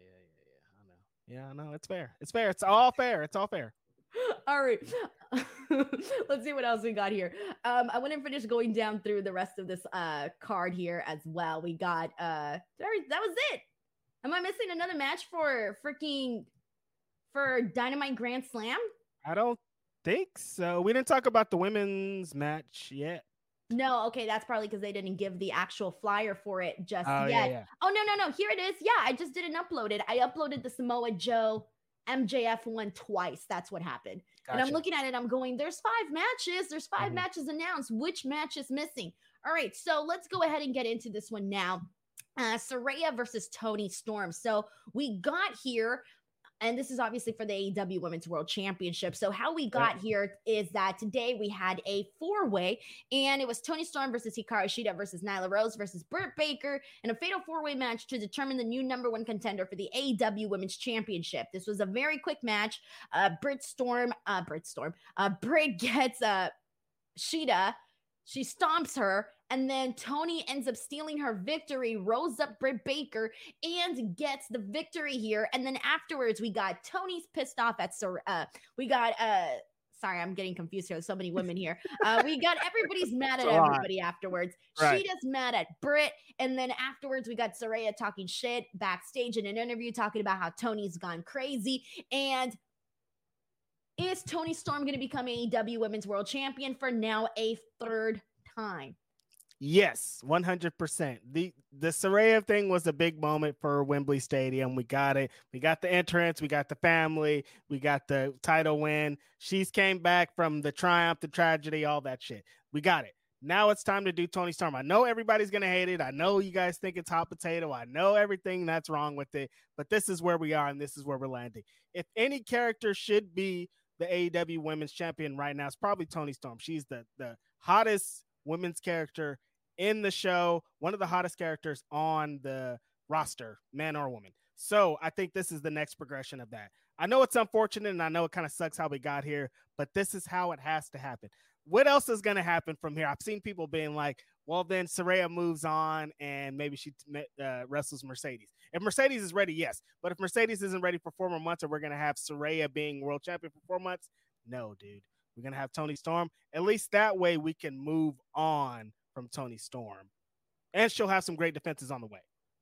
I know. It's fair. It's all fair. All right. Let's see what else we got here. I want to finish going down through the rest of this card here as well. We got that was it. Am I missing another match for Dynamite Grand Slam? I don't think so. We didn't talk about the women's match yet. No, okay, that's probably because they didn't give the actual flyer for it just yet. Yeah. Oh, no. Here it is. Yeah, I just didn't upload it. I uploaded the Samoa Joe MJF won twice. That's what happened. Gotcha. And I'm looking at it, I'm going, there's 5 matches. There's 5 matches announced. Which match is missing? All right, so let's go ahead and get into this one now. Saraya versus Toni Storm. So we got here, and this is obviously for the AEW Women's World Championship. So how we got here is that today we had a 4-way, and it was Toni Storm versus Hikaru Shida versus Nyla Rose versus Britt Baker in a fatal 4-way match to determine the new #1 contender for the AEW Women's Championship. This was a very quick match. Britt gets Shida. She stomps her, and then Toni ends up stealing her victory, rolls up Britt Baker, and gets the victory here. And then afterwards, we got Toni's pissed off at sorry, I'm getting confused here. There's so many women here. We got everybody's mad at everybody afterwards. Right. Sheeta's mad at Britt. And then afterwards, we got Saraya talking shit backstage in an interview, talking about how Toni's gone crazy. And is Toni Storm going to become AEW Women's World Champion for now a 3rd time? Yes, 100%. The Saraya thing was a big moment for Wembley Stadium. We got it. We got the entrance. We got the family. We got the title win. She's came back from the triumph, the tragedy, all that shit. We got it. Now it's time to do Toni Storm. I know everybody's going to hate it. I know you guys think it's hot potato. I know everything that's wrong with it. But this is where we are, and this is where we're landing. If any character should be the AEW Women's Champion right now, it's probably Toni Storm. She's the hottest women's character in the show, one of the hottest characters on the roster, man or woman. So I think this is the next progression of that. I know it's unfortunate, and I know it kind of sucks how we got here, but this is how it has to happen. What else is going to happen from here? I've seen people being like, well, then Saraya moves on and maybe she wrestles Mercedes. If Mercedes is ready, yes. But if Mercedes isn't ready for 4 more months, or we're going to have Saraya being world champion for 4 months, no, dude. We're going to have Toni Storm. At least that way we can move on from Toni Storm. And she'll have some great defenses on the way.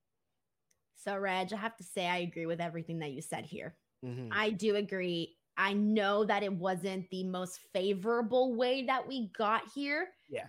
So, Reg, I have to say I agree with everything that you said here. Mm-hmm. I do agree. I know that it wasn't the most favorable way that we got here. Yeah.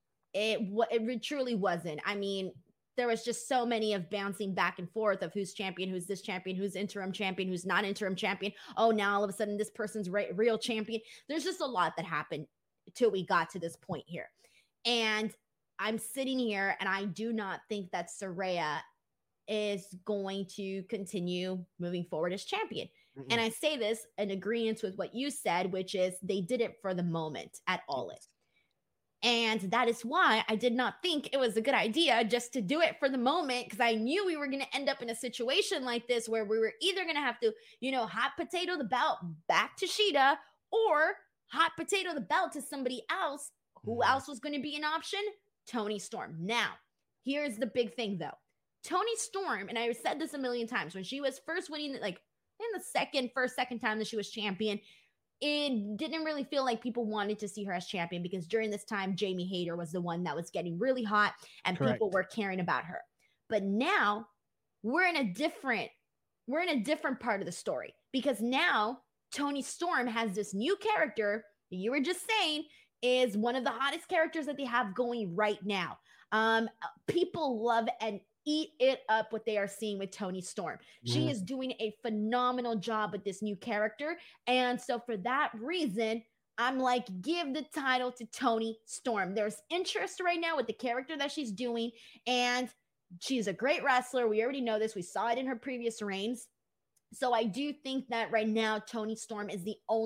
It truly wasn't. I mean, there was just so many of bouncing back and forth of who's champion, who's this champion, who's interim champion, who's not interim champion. Oh, now all of a sudden this person's real champion. There's just a lot that happened till we got to this point here. And I'm sitting here and I do not think that Saraya is going to continue moving forward as champion. Mm-mm. And I say this in agreement with what you said, which is they did it for the moment at All In. And that is why I did not think it was a good idea just to do it for the moment, because I knew we were going to end up in a situation like this where we were either going to have to, hot potato the belt back to Shida, or hot potato the belt to somebody else. Who else was going to be an option? Toni Storm. Now, here's the big thing, though. Toni Storm, and I said this a million times, when she was first winning, like in the second time that she was champion, it didn't really feel like people wanted to see her as champion, because during this time, Jamie Hayter was the one that was getting really hot and Correct. People were caring about her. But now we're in a different part of the story, because now Toni Storm has this new character. You were just saying is one of the hottest characters that they have going right now. People love and eat it up what they are seeing with Toni Storm. She is doing a phenomenal job with this new character. And so for that reason, I'm like, give the title to Toni Storm. There's interest right now with the character that she's doing. And she's a great wrestler. We already know this. We saw it in her previous reigns. So I do think that right now, Toni Storm is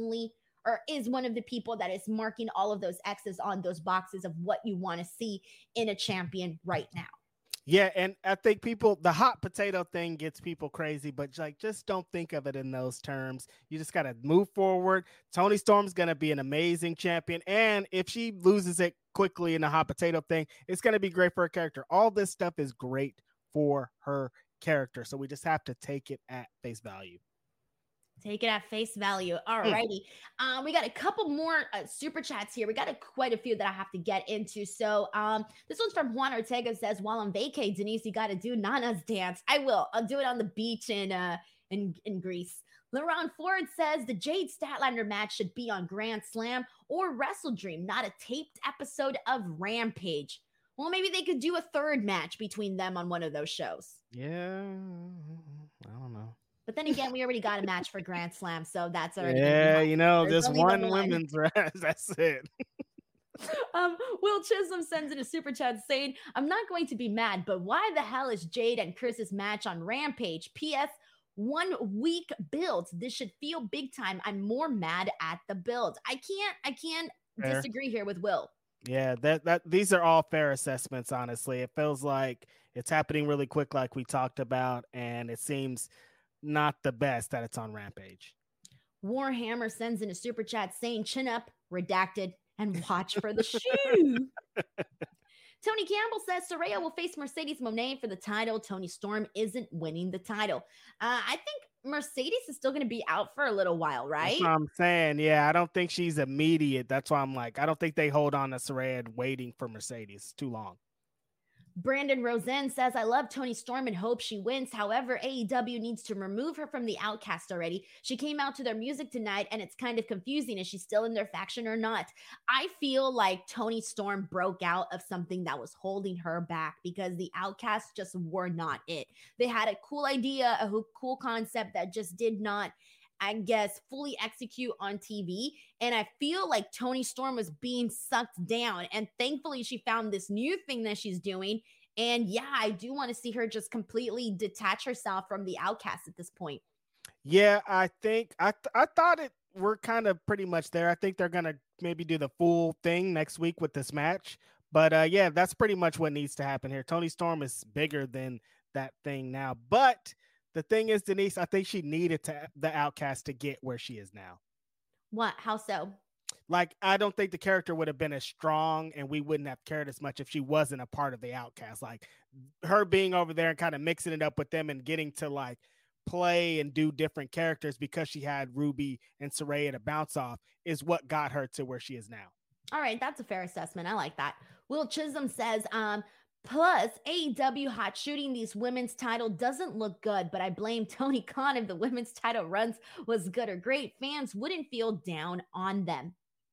is one of the people that is marking all of those X's on those boxes of what you want to see in a champion right now. Yeah, and I think the hot potato thing gets people crazy, but just don't think of it in those terms. You just got to move forward. Toni Storm's going to be an amazing champion, and if she loses it quickly in the hot potato thing, it's going to be great for her character. All this stuff is great for her character, so we just have to take it at face value. Take it at face value. All righty. We got a couple more super chats here. We got quite a few that I have to get into. So this one's from Juan Ortega. Says, while on vacay, Denise, you got to do Nana's dance. I will. I'll do it on the beach in Greece. LaRon Ford says the Jade Statlander match should be on Grand Slam or Wrestle Dream, not a taped episode of Rampage. Well, maybe they could do a third match between them on one of those shows. Yeah. I don't know. But then again, we already got a match for Grand Slam, so that's already going to be Yeah, high. There's just only the one women's match. That's it. Will Chisholm sends in a super chat saying, I'm not going to be mad, but why the hell is Jade and Chris's match on Rampage? P.S. 1 week builds. This should feel big time. I'm more mad at the build. I can't Fair. disagree here with Will. Yeah, that these are all fair assessments, honestly. It feels like it's happening really quick, like we talked about, and it seems not the best that it's on Rampage. Warhammer sends in a super chat saying, chin up, redacted, and watch for the shoe. Tony Campbell says Saraya will face Mercedes Moné for the title. Toni Storm isn't winning the title. I think Mercedes is still going to be out for a little while, right? That's what I'm saying. Yeah, I don't think she's immediate. That's why I'm like, I don't think they hold on to Saraya waiting for Mercedes too long. Brandon Rosen says, I love Toni Storm and hope she wins. However, AEW needs to remove her from the Outcast already. She came out to their music tonight, and it's kind of confusing. Is she still in their faction or not? I feel like Toni Storm broke out of something that was holding her back because the Outcasts just were not it. They had a cool idea, a cool concept that just did not, I guess, fully execute on TV. And I feel like Toni Storm was being sucked down. And thankfully, she found this new thing that she's doing. And yeah, I do want to see her just completely detach herself from the Outcast at this point. Yeah, I think I thought we're kind of pretty much there. I think they're going to maybe do the full thing next week with this match. But yeah, that's pretty much what needs to happen here. Toni Storm is bigger than that thing now. But the thing is, Denise, I think she needed the Outcast to get where she is now. What? How so? Like, I don't think the character would have been as strong and we wouldn't have cared as much if she wasn't a part of the Outcast. Like, her being over there and kind of mixing it up with them and getting to, like, play and do different characters because she had Ruby and Saraya to bounce off is what got her to where she is now. All right, that's a fair assessment. I like that. Will Chisholm says, plus, AEW hot shooting these women's title doesn't look good, but I blame Tony Khan if the women's title runs was good or great. Fans wouldn't feel down on them.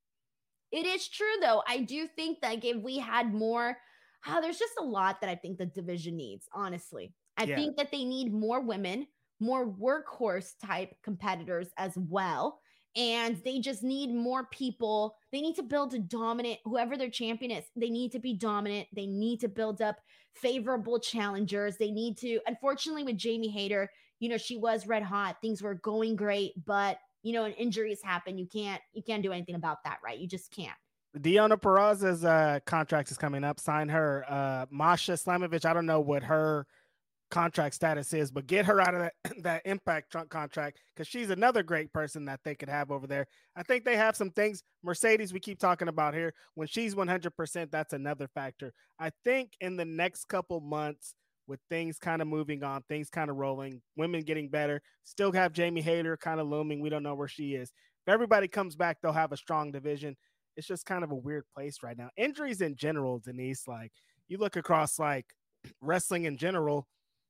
It is true, though. I do think that if we had more, there's just a lot that I think the division needs, honestly. I think that they need more women, more workhorse type competitors as well. And they just need more people. They need to build a dominant, whoever their champion is, they need to be dominant. They need to build up favorable challengers. They need to, unfortunately with Jamie Hayter, she was red hot. Things were going great, but and injuries happen. You can't do anything about that, right? You just can't. Deonna Purrazzo's contract is coming up. Sign her. Masha Slamovich, I don't know what her contract status is, but get her out of that Impact contract because she's another great person that they could have over there. I think they have some things. Mercedes, we keep talking about here. When she's 100%, that's another factor. I think in the next couple months, with things kind of moving on, things kind of rolling, women getting better, still have Jamie Hayter kind of looming. We don't know where she is. If everybody comes back, they'll have a strong division. It's just kind of a weird place right now. Injuries in general, Denise, like you look across like wrestling in general,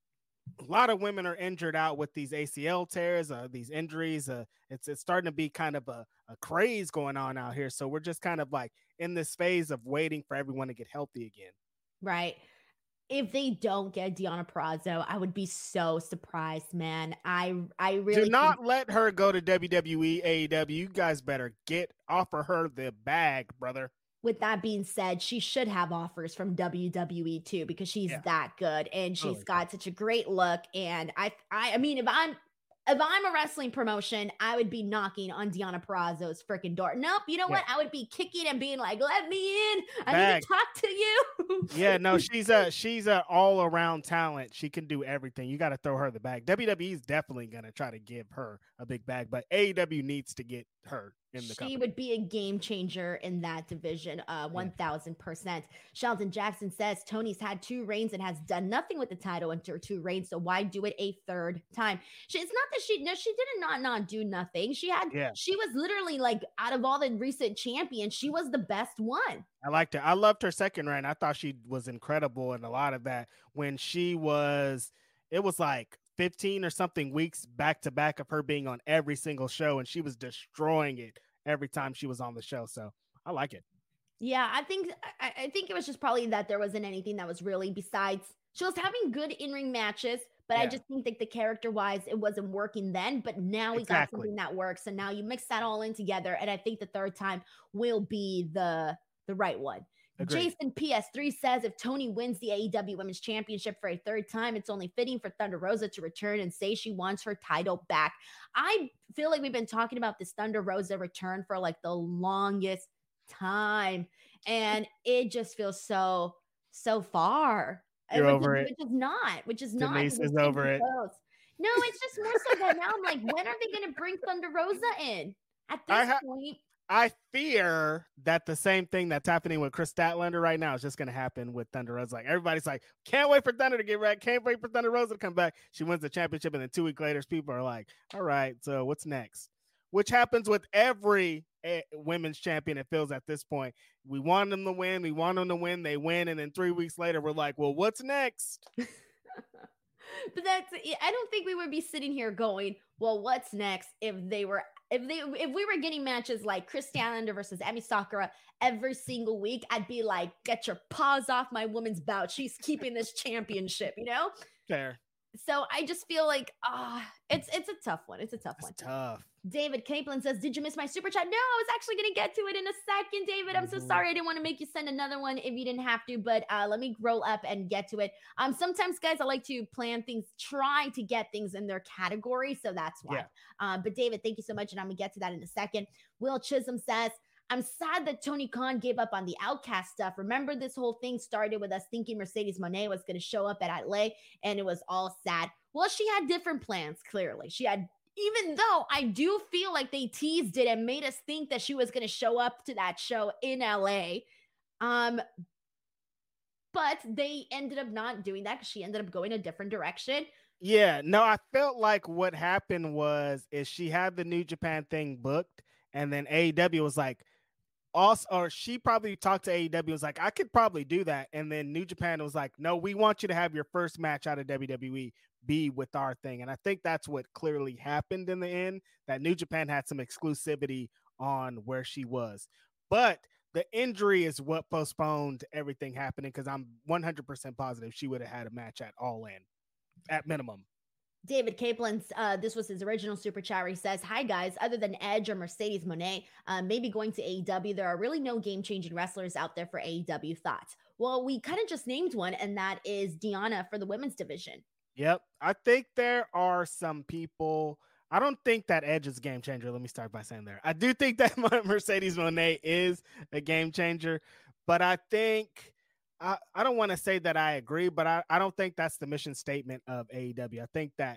a lot of women are injured out with these ACL tears, these injuries. It's starting to be kind of a craze going on out here. So we're just kind of like in this phase of waiting for everyone to get healthy again. Right. If they don't get Deonna Purrazzo, I would be so surprised, man. I really do not let her go to WWE, AEW. You guys better offer her the bag, brother. With that being said, she should have offers from WWE too, because she's that good and she's got such a great look. And I mean, if I'm a wrestling promotion, I would be knocking on Deonna Purrazzo's freaking door. Nope. You know what? I would be kicking and being like, let me in. I need to talk to you. Yeah, no, she's a all around talent. She can do everything. You got to throw her the bag. WWE is definitely going to try to give her a big bag, but AEW needs to get her in the company. She would be a game changer in that division, 1,000%. Sheldon Jackson says Tony's had 2 reigns and has done nothing with the title under 2 reigns, so why do it a 3rd time? It's not that she did not do nothing. She was literally like out of all the recent champions, she was the best one. I liked her. I loved her 2nd reign. I thought she was incredible in a lot of that when it was like 15 or something weeks back to back of her being on every single show, and she was destroying it every time she was on the show. So I like it. Yeah, I think it was just probably that there wasn't anything that was really besides she was having good in-ring matches, But I just think that the character-wise, it wasn't working then, but now we got something that works. And now you mix that all in together. And I think the third time will be the right one. Agreed. Jason PS3 says if Toni wins the AEW Women's Championship for a third time, it's only fitting for Thunder Rosa to return and say she wants her title back. I feel like we've been talking about this Thunder Rosa return for like the longest time, and it just feels so far. You're over it. Which is Denise is over it. No, it's just more so that now I'm like, when are they going to bring Thunder Rosa in? At this point, I fear that the same thing that's happening with Chris Statlander right now is just going to happen with Thunder Rosa. Like everybody's like, can't wait for Thunder to get back. Can't wait for Thunder Rosa to come back. She wins the championship, and then 2 weeks later, people are like, all right, so what's next? Which happens with every women's champion, it feels at this point. We want them to win. We want them to win. They win. And then 3 weeks later, we're like, well, what's next? But I don't think we would be sitting here going, well, what's next if we were getting matches like Chris Statlander versus Emi Sakura every single week. I'd be like, get your paws off my woman's bout. She's keeping this championship, you know? Fair. So I just feel like, it's a tough one. It's tough. David Capelin says, did you miss my super chat? No, I was actually going to get to it in a second, David. I'm so sorry. I didn't want to make you send another one if you didn't have to, but let me roll up and get to it. Sometimes, guys, I like to plan things, try to get things in their category. So that's why. Yeah. But David, thank you so much. And I'm going to get to that in a second. Will Chisholm says, I'm sad that Tony Khan gave up on the Outcast stuff. Remember, this whole thing started with us thinking Mercedes Moné was going to show up at LA, and it was all sad. Well, she had different plans, clearly. Even though I do feel like they teased it and made us think that she was going to show up to that show in LA. But they ended up not doing that because she ended up going a different direction. Yeah, no, I felt like what happened is she had the New Japan thing booked, and then AEW was like, also, or she probably talked to AEW, was like, I could probably do that. And then New Japan was like, no, we want you to have your first match out of WWE be with our thing. And I think that's what clearly happened in the end, that New Japan had some exclusivity on where she was. But the injury is what postponed everything happening, because I'm 100% positive she would have had a match at All In at minimum. David Capelin, this was his original super chat. He says, hi guys, other than Edge or Mercedes Moné, maybe going to AEW, there are really no game-changing wrestlers out there for AEW. Thoughts? Well, we kind of just named one, and that is Deonna for the women's division. Yep. I think there are some people. I don't think that Edge is a game changer. Let me start by saying there. I do think that Mercedes Moné is a game changer, but I think I don't want to say that I agree, but I don't think that's the mission statement of AEW. I think that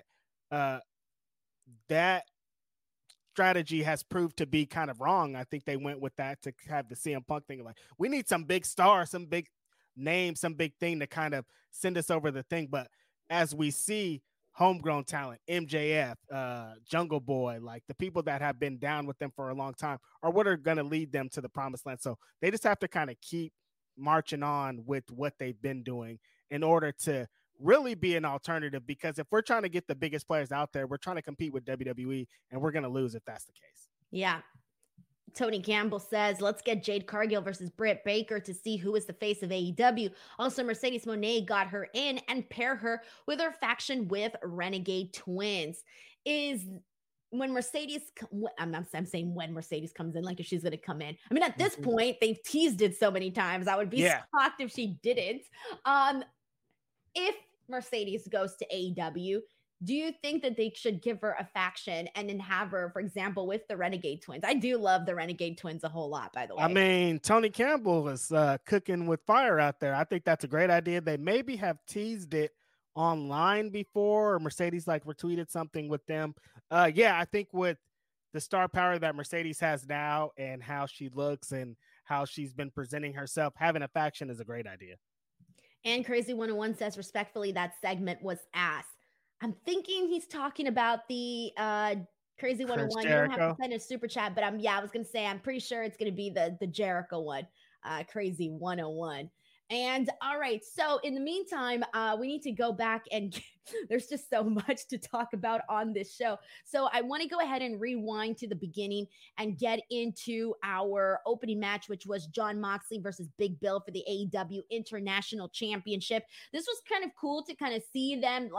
that strategy has proved to be kind of wrong. I think they went with that to have the CM Punk thing. Like, we need some big star, some big name, some big thing to kind of send us over the thing. But as we see, homegrown talent, MJF, Jungle Boy, like the people that have been down with them for a long time are what are going to lead them to the promised land. So they just have to kind of keep marching on with what they've been doing in order to really be an alternative, because if we're trying to get the biggest players out there, we're trying to compete with WWE, and we're going to lose if that's the case. Yeah. Tony Campbell says, let's get Jade Cargill versus Britt Baker to see who is the face of AEW. Also, Mercedes Moné got her in and pair her with her faction with Renegade Twins. When Mercedes, I'm saying when Mercedes comes in, like if she's going to come in. I mean, at this point, they've teased it so many times. I would be shocked if she didn't. If Mercedes goes to AEW, do you think that they should give her a faction and then have her, for example, with the Renegade Twins? I do love the Renegade Twins a whole lot, by the way. I mean, Tony Campbell is cooking with fire out there. I think that's a great idea. They maybe have teased it online before, or Mercedes like retweeted something with them. I think with the star power that Mercedes has now and how she looks and how she's been presenting herself, having a faction is a great idea. And Crazy 101 says, respectfully, that segment was ass. I'm thinking he's talking about the Crazy 101. You don't have to send a super chat, but I was going to say, I'm pretty sure it's going to be the Jericho one, Crazy 101. And all right, so in the meantime, we need to go back and there's just so much to talk about on this show. So I want to go ahead and rewind to the beginning and get into our opening match, which was Jon Moxley versus Big Bill for the AEW International Championship. This was kind of cool to kind of see them like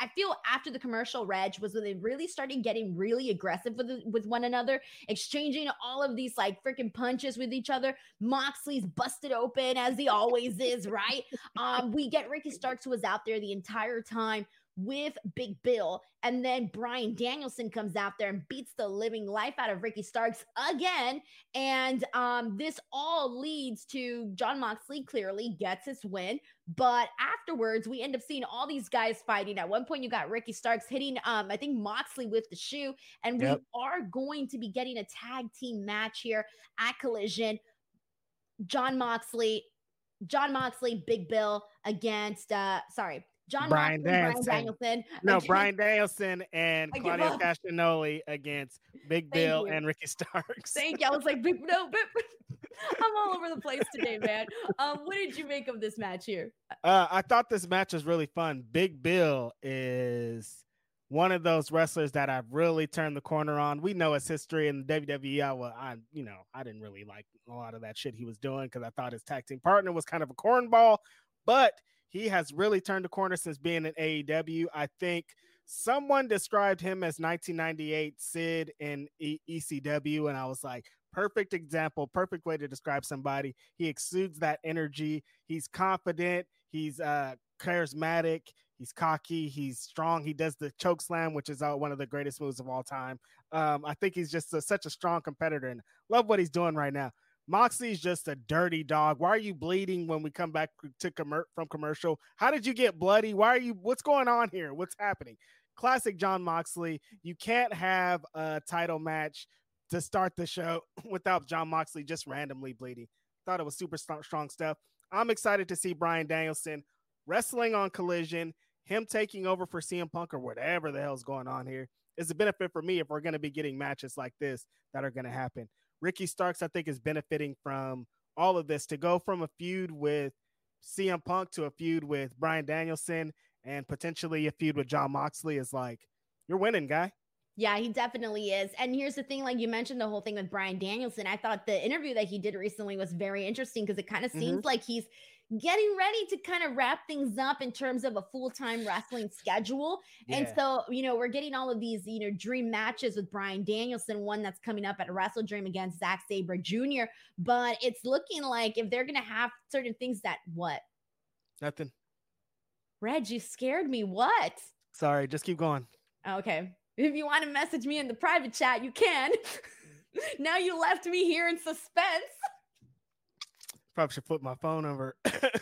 I feel after the commercial, Reg, was when they really started getting really aggressive with one another, exchanging all of these like freaking punches with each other. Moxley's busted open as he always is, right? We get Ricky Starks, who was out there the entire time with Big Bill, and then Bryan Danielson comes out there and beats the living life out of Ricky Starks again, and this all leads to Jon Moxley clearly gets his win, but afterwards we end up seeing all these guys fighting. At one point you got Ricky Starks hitting I think Moxley with the shoe, and we are going to be getting a tag team match here at Collision. Jon Moxley, Big Bill against Bryan Danielson. No, Bryan Danielson and Claudio Castagnoli against Big Bill and Ricky Starks. Thank you. I was like, I'm all over the place today, man. What did you make of this match here? I thought this match was really fun. Big Bill is one of those wrestlers that I've really turned the corner on. We know his history in the WWE. I didn't really like a lot of that shit he was doing because I thought his tag team partner was kind of a cornball, but he has really turned the corner since being in AEW. I think someone described him as 1998 Sid in ECW, and I was like, perfect example, perfect way to describe somebody. He exudes that energy. He's confident. He's charismatic. He's cocky. He's strong. He does the choke slam, which is one of the greatest moves of all time. I think he's just such a strong competitor, and love what he's doing right now. Moxley's just a dirty dog. Why are you bleeding when we come back from commercial? How did you get bloody? What's going on here? What's happening? Classic Jon Moxley. You can't have a title match to start the show without Jon Moxley just randomly bleeding. Thought it was super strong stuff. I'm excited to see Bryan Danielson wrestling on Collision, him taking over for CM Punk or whatever the hell's going on here. It's a benefit for me if we're going to be getting matches like this that are going to happen. Ricky Starks, I think, is benefiting from all of this. To go from a feud with CM Punk to a feud with Bryan Danielson and potentially a feud with Jon Moxley is like, you're winning, guy. Yeah, he definitely is. And here's the thing, like you mentioned the whole thing with Bryan Danielson. I thought the interview that he did recently was very interesting because it kind of seems like he's getting ready to kind of wrap things up in terms of a full-time wrestling schedule. Yeah. And so, we're getting all of these, dream matches with Bryan Danielson, one that's coming up at Wrestle Dream against Zack Sabre Jr. But it's looking like if they're going to have certain things that what? Nothing. Reg, you scared me. What? Sorry, just keep going. Okay. If you want to message me in the private chat, you can. Now you left me here in suspense. Probably should flip my phone over.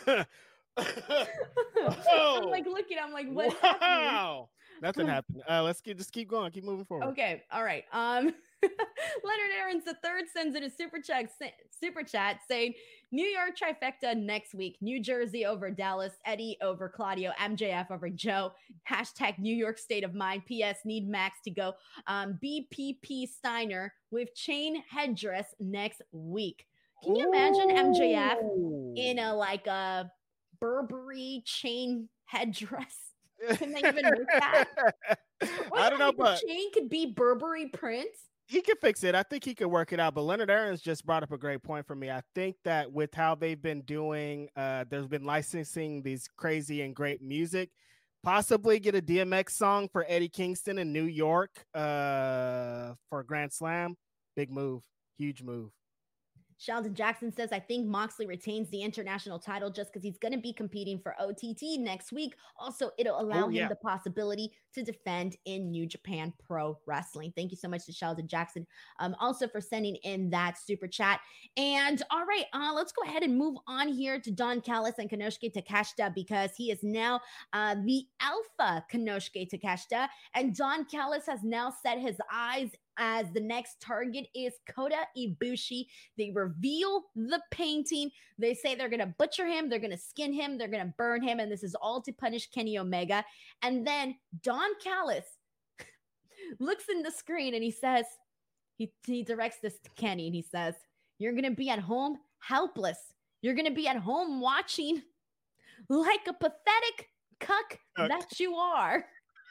I'm like looking. I'm like, what? Wow. Nothing happened. Let's just keep going. Keep moving forward. Okay. All right. Leonard Aarons III sends in a super chat saying New York trifecta next week. New Jersey over Dallas, Eddie over Claudio, MJF over Joe. # New York state of mind. PS need Max to go. BPP Steiner with chain headdress next week. Can you imagine MJF in a Burberry chain headdress? Can they even make that? I don't know, but the chain could be Burberry print. He could fix it. I think he could work it out. But Leonard Aarons just brought up a great point for me. I think that with how they've been doing, there's been licensing these crazy and great music. Possibly get a DMX song for Eddie Kingston in New York for Grand Slam. Big move. Huge move. Sheldon Jackson says, I think Moxley retains the international title just because he's going to be competing for OTT next week. Also, it'll allow him the possibility to defend in New Japan Pro Wrestling. Thank you so much to Sheldon Jackson also for sending in that super chat. And all right, let's go ahead and move on here to Don Callis and Konosuke Takeshita because he is now the alpha Konosuke Takeshita. And Don Callis has now set his eyes as the next target is Kota Ibushi. They reveal the painting. They say they're going to butcher him. They're going to skin him. They're going to burn him. And this is all to punish Kenny Omega. And then Don Callis looks in the screen and he says, he directs this to Kenny and he says, you're going to be at home helpless. You're going to be at home watching like a pathetic cuck that you are.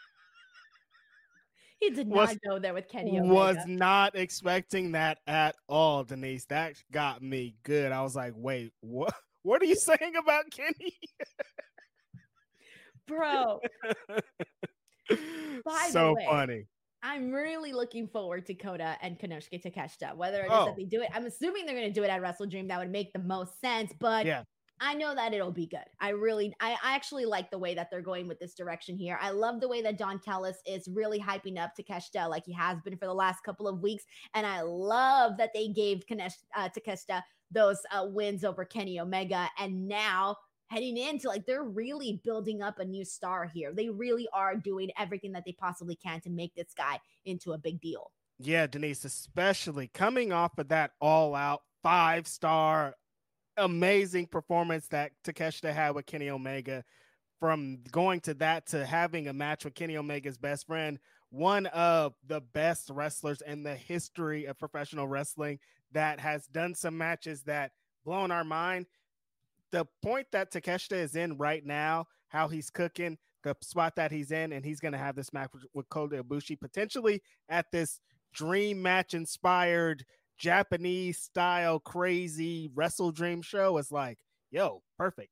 He did not go there with Kenny Omega. Was not expecting that at all, Denise. That got me good. I was like, wait, what? What are you saying about Kenny? Bro, By the So way, funny. I'm really looking forward to Kota and Konosuke Takeshita. Whether it is that Oh, they do it, I'm assuming they're going to do it at Wrestle Dream. That would make the most sense, but yeah. I know that it'll be good. I actually like the way that they're going with this direction here. I love the way that Don Callis is really hyping up Takeshita like he has been for the last couple of weeks. And I love that they gave Takeshita those wins over Kenny Omega. And now heading into like they're really building up a new star here. They really are doing everything that they possibly can to make this guy into a big deal. Yeah, Denise, especially coming off of that all-out 5-star amazing performance that Takeshita had with Kenny Omega, from going to that to having a match with Kenny Omega's best friend, one of the best wrestlers in the history of professional wrestling that has done some matches that blown our mind. The point that Takeshita is in right now, how he's cooking, the spot that he's in, and he's going to have this match with Kota Ibushi potentially at this dream match inspired Japanese style crazy Wrestle Dream show is like, yo, perfect.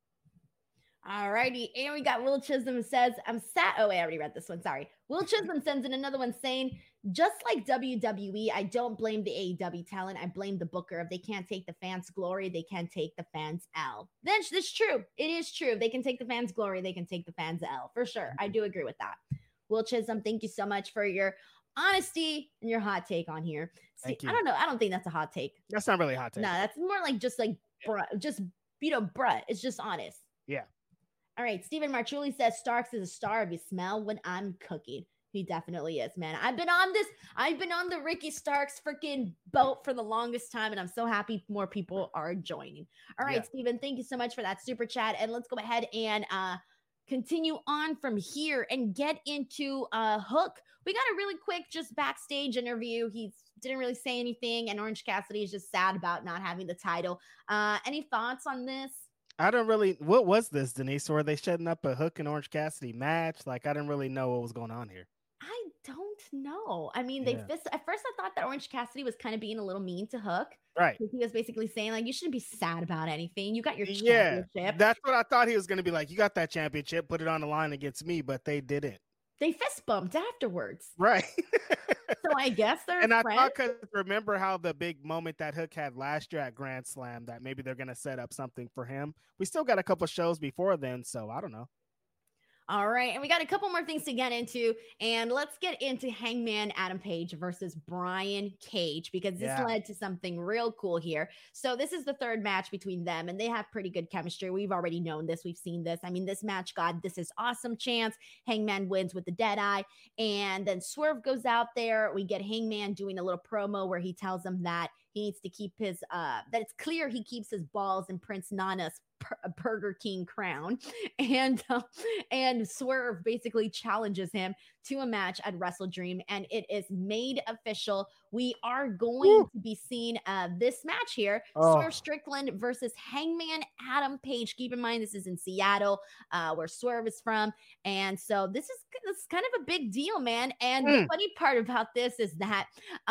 All righty. And we got Will Chisholm says, I'm sad. Oh, wait, I already read this one. Sorry. Will Chisholm sends in another one saying, just like WWE, I don't blame the AEW talent. I blame the booker. If they can't take the fans' glory, they can take the fans' L. That's true. It is true. If they can take the fans' glory, they can take the fans' L. For sure. I do agree with that. Will Chisholm, thank you so much for your honesty and your hot take on here. See, I don't know. I don't think that's a hot take. That's not really a hot take. No, that's more like just like, bruh. It's just honest. Yeah. All right. Stephen Marchuli says Starks is a star if you smell when I'm cooking. He definitely is, man. I've been on the Ricky Starks freaking boat for the longest time, and I'm so happy more people are joining. All right, yeah. Stephen, thank you so much for that super chat. And let's go ahead and continue on from here and get into Hook. We got a really quick just backstage interview. He didn't really say anything, and Orange Cassidy is just sad about not having the title. Any thoughts on this? I don't really. What was this, Denise? Or were they setting up a Hook and Orange Cassidy match? Like, I didn't really know what was going on here. I don't know. I mean, at first I thought that Orange Cassidy was kind of being a little mean to Hook. Right. He was basically saying, like, you shouldn't be sad about anything. You got your championship. That's what I thought he was going to be like. You got that championship, put it on the line against me, but they didn't. They fist bumped afterwards. Right. So I guess they're friends. I thought, because remember how the big moment that Hook had last year at Grand Slam, that maybe they're going to set up something for him. We still got a couple shows before then, so I don't know. All right. And we got a couple more things to get into. And let's get into Hangman Adam Page versus Brian Cage, because this led to something real cool here. So this is the third match between them, and they have pretty good chemistry. We've already known this. We've seen this. I mean, this match got This Is Awesome chance. Hangman wins with the Deadeye. And then Swerve goes out there. We get Hangman doing a little promo where he tells him that he needs to keep his, that it's clear he keeps his balls in Prince Nana's Burger King crown, and Swerve basically challenges him to a match at Wrestle Dream, and it is made official. We are going to be seeing this match here, Swerve Strickland versus Hangman Adam Page. Keep in mind, this is in Seattle, where Swerve is from, and so this is kind of a big deal, man. And the funny part about this is that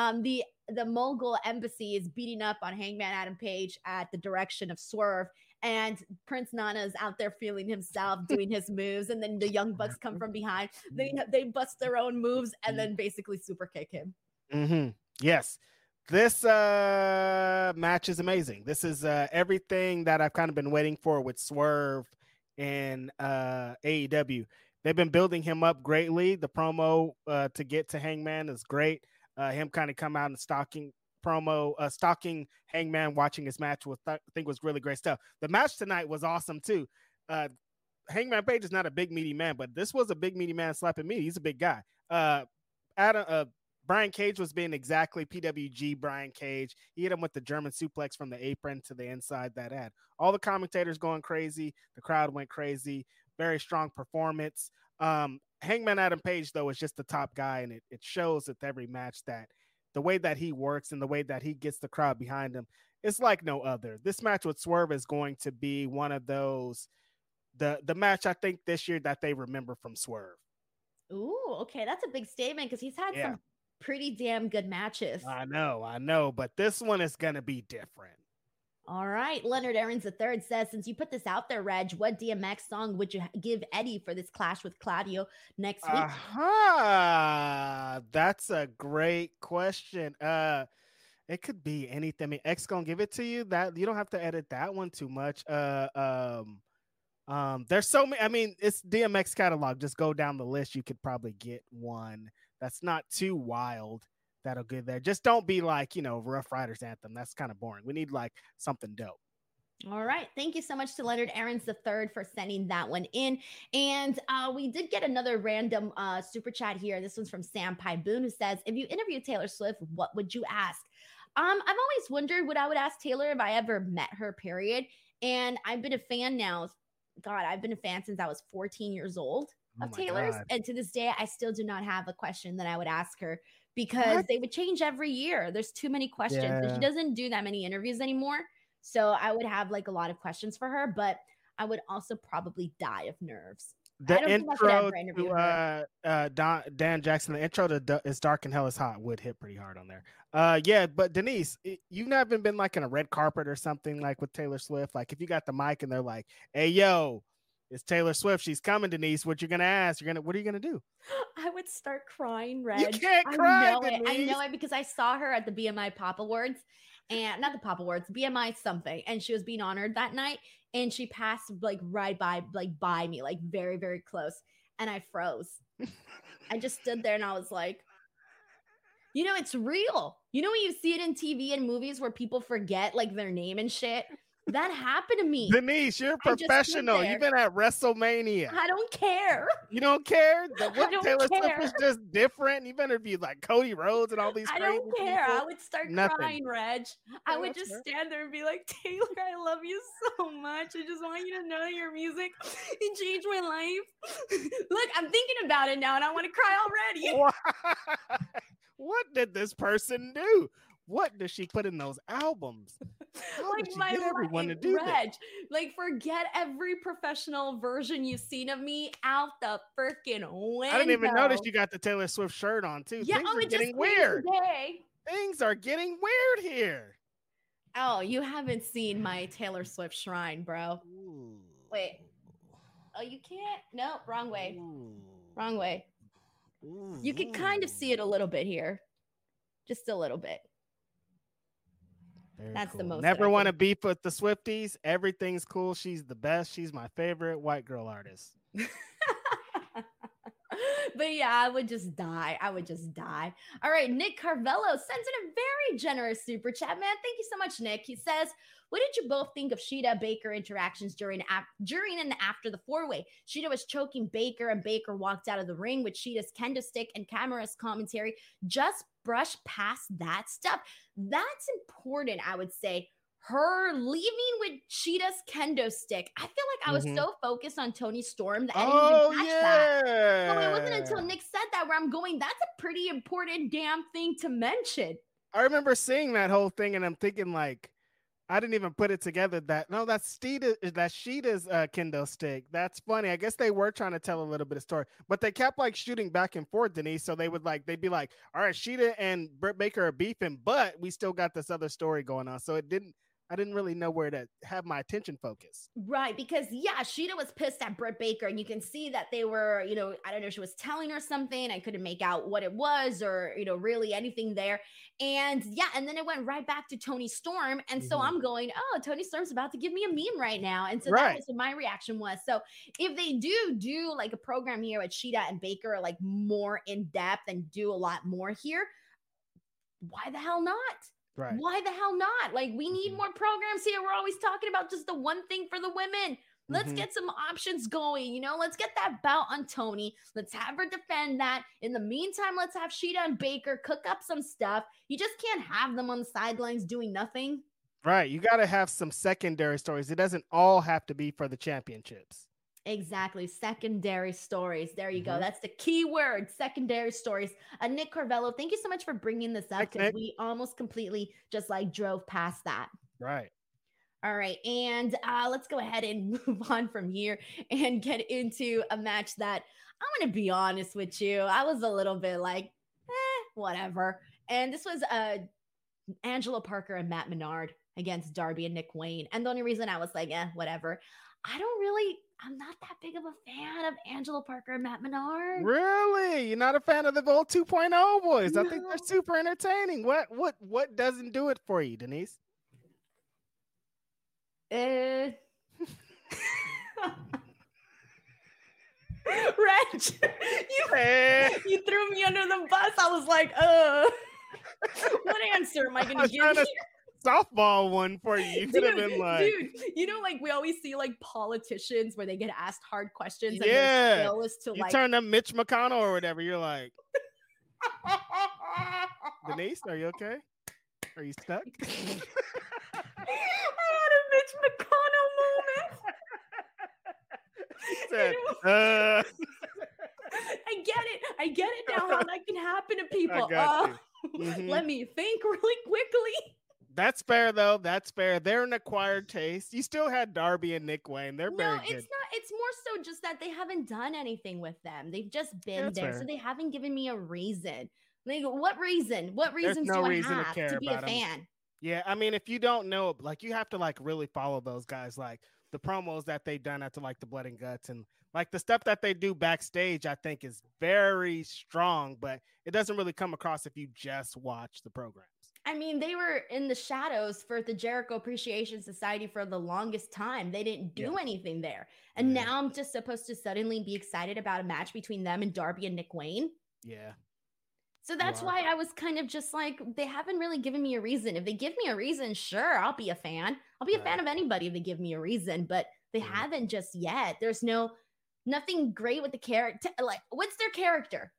the Mogul Embassy is beating up on Hangman Adam Page at the direction of Swerve. And Prince Nana is out there feeling himself, doing his moves. And then the Young Bucks come from behind. They bust their own moves and then basically super kick him. Mm-hmm. Yes. This match is amazing. This is everything that I've kind of been waiting for with Swerve in AEW. They've been building him up greatly. The promo to get to Hangman is great. Him kind of come out and stalking Hangman, watching his match I think was really great stuff. The match tonight was awesome too. Hangman Page is not a big meaty man, but this was a big meaty man slapping me. He's a big guy. Brian Cage was being exactly PWG Brian Cage. He hit him with the German suplex from the apron to the inside that had all the commentators going crazy. The crowd went crazy. Very strong performance. Hangman Adam Page, though, is just the top guy, and it shows at every match that the way that he works and the way that he gets the crowd behind him, it's like no other. This match with Swerve is going to be one of those, the match I think this year that they remember from Swerve. Ooh, okay. That's a big statement because he's had some pretty damn good matches. I know, but this one is going to be different. All right. Leonard Aarons III says, since you put this out there, Reg, what DMX song would you give Eddie for this clash with Claudio next week? That's a great question. It could be anything. I mean, X gonna give it to you. That you don't have to edit that one too much. There's so many. I mean, it's DMX catalog. Just go down the list. You could probably get one that's not too wild. That'll get there. Just don't be like, Rough Riders anthem. That's kind of boring. We need like something dope. All right. Thank you so much to Leonard Aarons III for sending that one in. And we did get another random super chat here. This one's from Sam Pyboon, who says, if you interview Taylor Swift, what would you ask? I've always wondered what I would ask Taylor if I ever met her, period. And I've been a fan now. God, I've been a fan since I was 14 years old of Taylor's. God. And to this day, I still do not have a question that I would ask her because they would change every year. There's too many questions. Yeah. She doesn't do that many interviews anymore. So I would have like a lot of questions for her, but I would also probably die of nerves. The intro to Dan Jackson, the intro to It's Dark and Hell is Hot would hit pretty hard on there. Yeah, but Denise, you've never been like in a red carpet or something like with Taylor Swift. Like if you got the mic and they're like, hey, yo, it's Taylor Swift. She's coming, Denise. What you gonna ask? What are you gonna do? I would start crying, Reg. You can't cry, Denise. I know it because I saw her at the BMI Pop Awards. And not the Pop Awards, BMI something. And she was being honored that night. And she passed like right by me, like very, very close. And I froze. I just stood there and I was like, it's real. When you see it in TV and movies where people forget like their name and shit. That happened to me. Denise, you're a professional. You've been at WrestleMania. I don't care. You don't care? Taylor Swift is just different. You've interviewed like Cody Rhodes and all these. I don't care. People. I would start crying, Reg. I would just stand there and be like, Taylor, I love you so much. I just want you to know your music. It changed my life. Look, I'm thinking about it now and I want to cry already. What did this person do? What does she put in those albums? How did she get everyone to do that? Like, forget every professional version you've seen of me out the freaking window. I didn't even notice you got the Taylor Swift shirt on, too. Yeah, Things are getting weird. Things are getting weird here. Oh, you haven't seen my Taylor Swift shrine, bro. Ooh. Wait. Oh, you can't? No, wrong way. Ooh. Wrong way. Ooh. You can kind of see it a little bit here. Just a little bit. Very That's cool. the most. Never want to beef with the Swifties. Everything's cool. She's the best. She's my favorite white girl artist. But yeah, I would just die. All right, Nick Carvello sends in a very generous super chat, man. Thank you so much, Nick. He says, what did you both think of Shida Baker interactions during and after the four-way? Shida was choking Baker, and Baker walked out of the ring with Shida's kendo stick, and Camara's commentary just brushed past that stuff. That's important, I would say. Her leaving with Shida's kendo stick. I feel like I was so focused on Toni Storm that I didn't even catch that. So it wasn't until Nick said that where I'm going, that's a pretty important damn thing to mention. I remember seeing that whole thing and I'm thinking like, I didn't even put it together that's Shida's kendo stick. That's funny. I guess they were trying to tell a little bit of story, but they kept like shooting back and forth, Denise. So they'd be like, all right, Shida and Britt Baker are beefing, but we still got this other story going on. So I didn't really know where to have my attention focus. Right. Because Shida was pissed at Britt Baker and you can see that they were, I don't know, she was telling her something. I couldn't make out what it was or, really anything there. And and then it went right back to Toni Storm. And so I'm going, oh, Toni Storm's about to give me a meme right now. And so that was what my reaction was. So if they do like a program here with Shida and Baker, like more in depth and do a lot more here, why the hell not? Right. Why the hell not? Like, we need more programs here. We're always talking about just the one thing for the women. Let's get some options going. Let's get that bout on Toni. Let's have her defend that. In the meantime, let's have Shida and Baker cook up some stuff. You just can't have them on the sidelines doing nothing. Right. You got to have some secondary stories. It doesn't all have to be for the championships. Exactly. Secondary stories. There you go. That's the key word. Secondary stories. Nick Carvello, thank you so much for bringing this up because we almost completely just like drove past that. Right. All right. And let's go ahead and move on from here and get into a match that I'm going to be honest with you. I was a little bit like, whatever. And this was Angelo Parker and Matt Menard against Darby and Nick Wayne. And the only reason I was like, whatever. I'm not that big of a fan of Angelo Parker and Matt Menard. Really? You're not a fan of the old 2.0 boys? No. I think they're super entertaining. What doesn't do it for you, Denise? Reg, you threw me under the bus. I was like, what answer am I going to give you? Softball one for you. You could have been like, dude, you know, like we always see like politicians where they get asked hard questions. Yeah. And their skill is to you like turn them Mitch McConnell or whatever. You're like, Denise, are you okay? Are you stuck? I had a Mitch McConnell moment. Said, I get it now how that can happen to people. Let me think really quickly. That's fair, though. That's fair. They're an acquired taste. You still had Darby and Nick Wayne. They're very good. It's not. It's more so just that they haven't done anything with them. They've just been there, fair. so they haven't given me a reason. Like, what reason? What reasons no do reason I to have care to be a about 'em. fan? Yeah, I mean, if you don't know, like, you have to like really follow those guys, like the promos that they've done after like the Blood and Guts and like the stuff that they do backstage. I think is very strong, but it doesn't really come across if you just watch the programs. I mean, they were in the shadows for the Jericho Appreciation Society for the longest time. They didn't do anything there. And now I'm just supposed to suddenly be excited about a match between them and Darby and Nick Wayne. Yeah. So that's why I was kind of just like, they haven't really given me a reason. If they give me a reason, sure, I'll be a fan. I'll be a fan of anybody if they give me a reason, but they haven't just yet. There's nothing great with the character. Like, what's their character?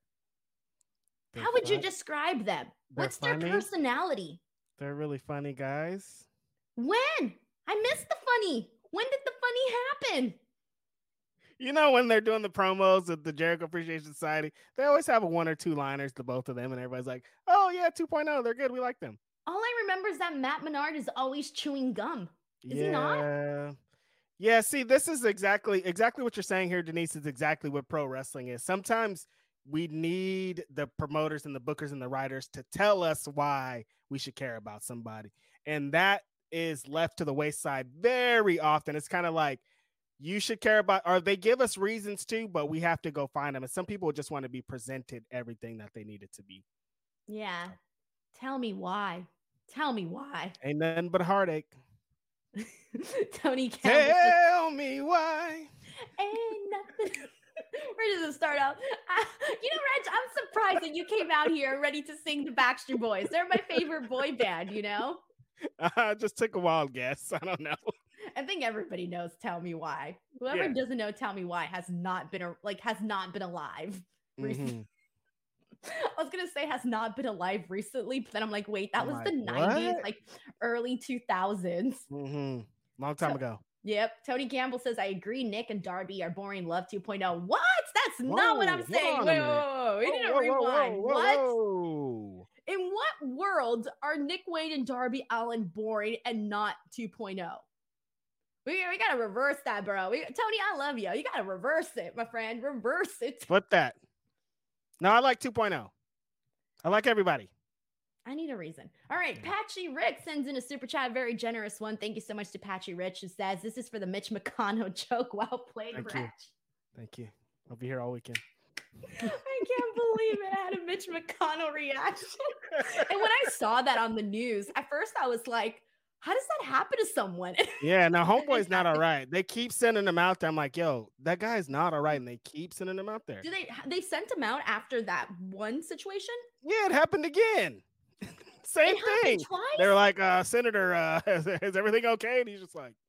How would you describe them? What's their personality? They're really funny guys. When? I missed the funny. When did the funny happen? You know, when they're doing the promos at the Jericho Appreciation Society, they always have a 1 or 2 liners to both of them, and everybody's like, oh, yeah, 2.0, they're good. We like them. All I remember is that Matt Menard is always chewing gum. Is he not? Yeah, see, this is exactly what you're saying here, Denise, is exactly what pro wrestling is. Sometimes we need the promoters and the bookers and the writers to tell us why we should care about somebody. And that is left to the wayside very often. It's kind of like, you should care about, or they give us reasons to, but we have to go find them. And some people just want to be presented everything that they need it to be. Yeah. Tell me why. Tell me why. Ain't nothing but heartache. Tony Campbell. Tell me why. Ain't nothing. Where does it start out? Reg, I'm surprised that you came out here ready to sing the Backstreet Boys. They're my favorite boy band, you know? I just took a wild guess. I don't know. I think everybody knows Tell Me Why. Whoever doesn't know Tell Me Why has not been alive recently. I was gonna say has not been alive recently, but then I'm like, wait, that was the 90s, like early 2000s. Long time ago. Yep. Tony Campbell says, I agree. Nick and Darby are boring love 2.0. What? That's not what I'm saying. Whoa. We need to rewind. What? In what world are Nick Wayne and Darby Allin boring and not 2.0? We got to reverse that, bro. Tony, I love you. You got to reverse it, my friend. Reverse it. Flip that. No, I like 2.0. I like everybody. I need a reason. All right. Patchy Rick sends in a super chat, a very generous one. Thank you so much to Patchy Rich, who says, this is for the Mitch McConnell joke. Well played, Rich. Thank you. I'll be here all weekend. I can't believe it. I had a Mitch McConnell reaction. And when I saw that on the news, at first I was like, how does that happen to someone? Yeah, now Homeboy's not all right. They keep sending him out there. I'm like, yo, that guy's not all right. And they keep sending him out there. Do they sent him out after that one situation? Yeah, it happened again. Same thing. Twice? They're like, Senator, is everything okay? And he's just like,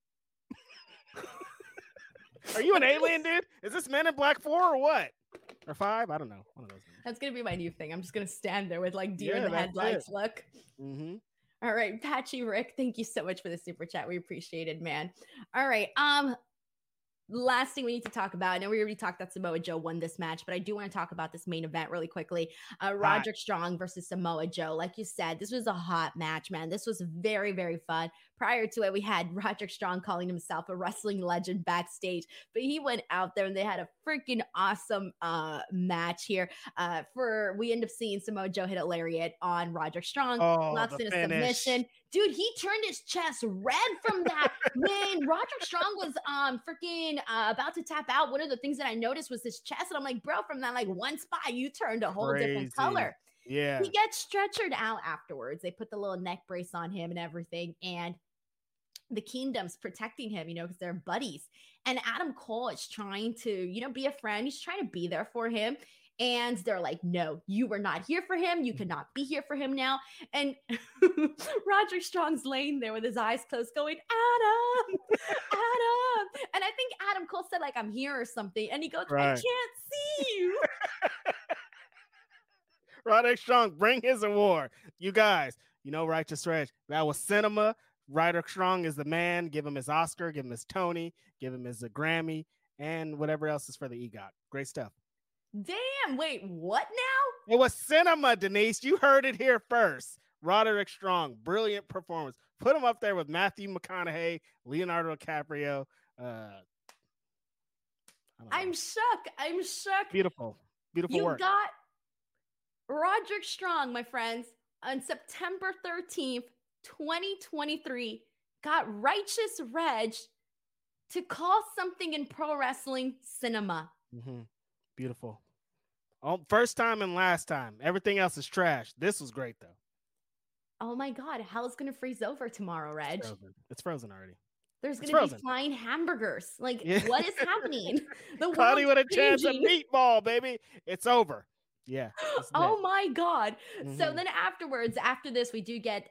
are you an alien, dude? Is this Men in Black 4 or what? Or 5? I don't know. One of those. That's going to be my new thing. I'm just going to stand there with like deer in the headlights look. Mm-hmm. All right, Patchy Rick, thank you so much for the super chat. We appreciate it, man. All right, last thing we need to talk about, I know we already talked that Samoa Joe won this match, but I do want to talk about this main event really quickly. Roderick Strong versus Samoa Joe. Like you said, this was a hot match, man. This was very, very fun. Prior to it, we had Roderick Strong calling himself a wrestling legend backstage, but he went out there and they had a freaking awesome match here. We end up seeing Samoa Joe hit a lariat on Roderick Strong, locks in a submission. Dude, he turned his chest red from that. Man, Roderick Strong was freaking about to tap out. One of the things that I noticed was his chest. And I'm like, bro, from that like one spot, you turned a whole different color. Yeah. He gets stretchered out afterwards. They put the little neck brace on him and everything. And the Kingdom's protecting him, because they're buddies. And Adam Cole is trying to, be a friend. He's trying to be there for him. And they're like, no, you were not here for him. You cannot be here for him now. And Roderick Strong's laying there with his eyes closed going, Adam. And I think Adam Cole said, like, I'm here or something. And he goes, I can't see you. Roderick Strong, bring his award. You guys, Righteous Reg, that was cinema. Roderick Strong is the man. Give him his Oscar, give him his Tony, give him his Grammy, and whatever else is for the EGOT. Great stuff. Damn, wait, what now? It was cinema, Denise. You heard it here first. Roderick Strong, brilliant performance. Put him up there with Matthew McConaughey, Leonardo DiCaprio. I'm shook. Beautiful work. You got Roderick Strong, my friends, on September 13th, 2023, got Righteous Reg to call something in pro wrestling cinema. Mm-hmm. Beautiful. First time and last time. Everything else is trash. This was great, though. Oh, my God. Hell's going to freeze over tomorrow, Reg. It's frozen already. There's going to be flying hamburgers. Like, what is happening? The Cloudy with a chance of meatball, baby. It's over. Yeah. Oh, my God. Mm-hmm. So then afterwards, after this, we do get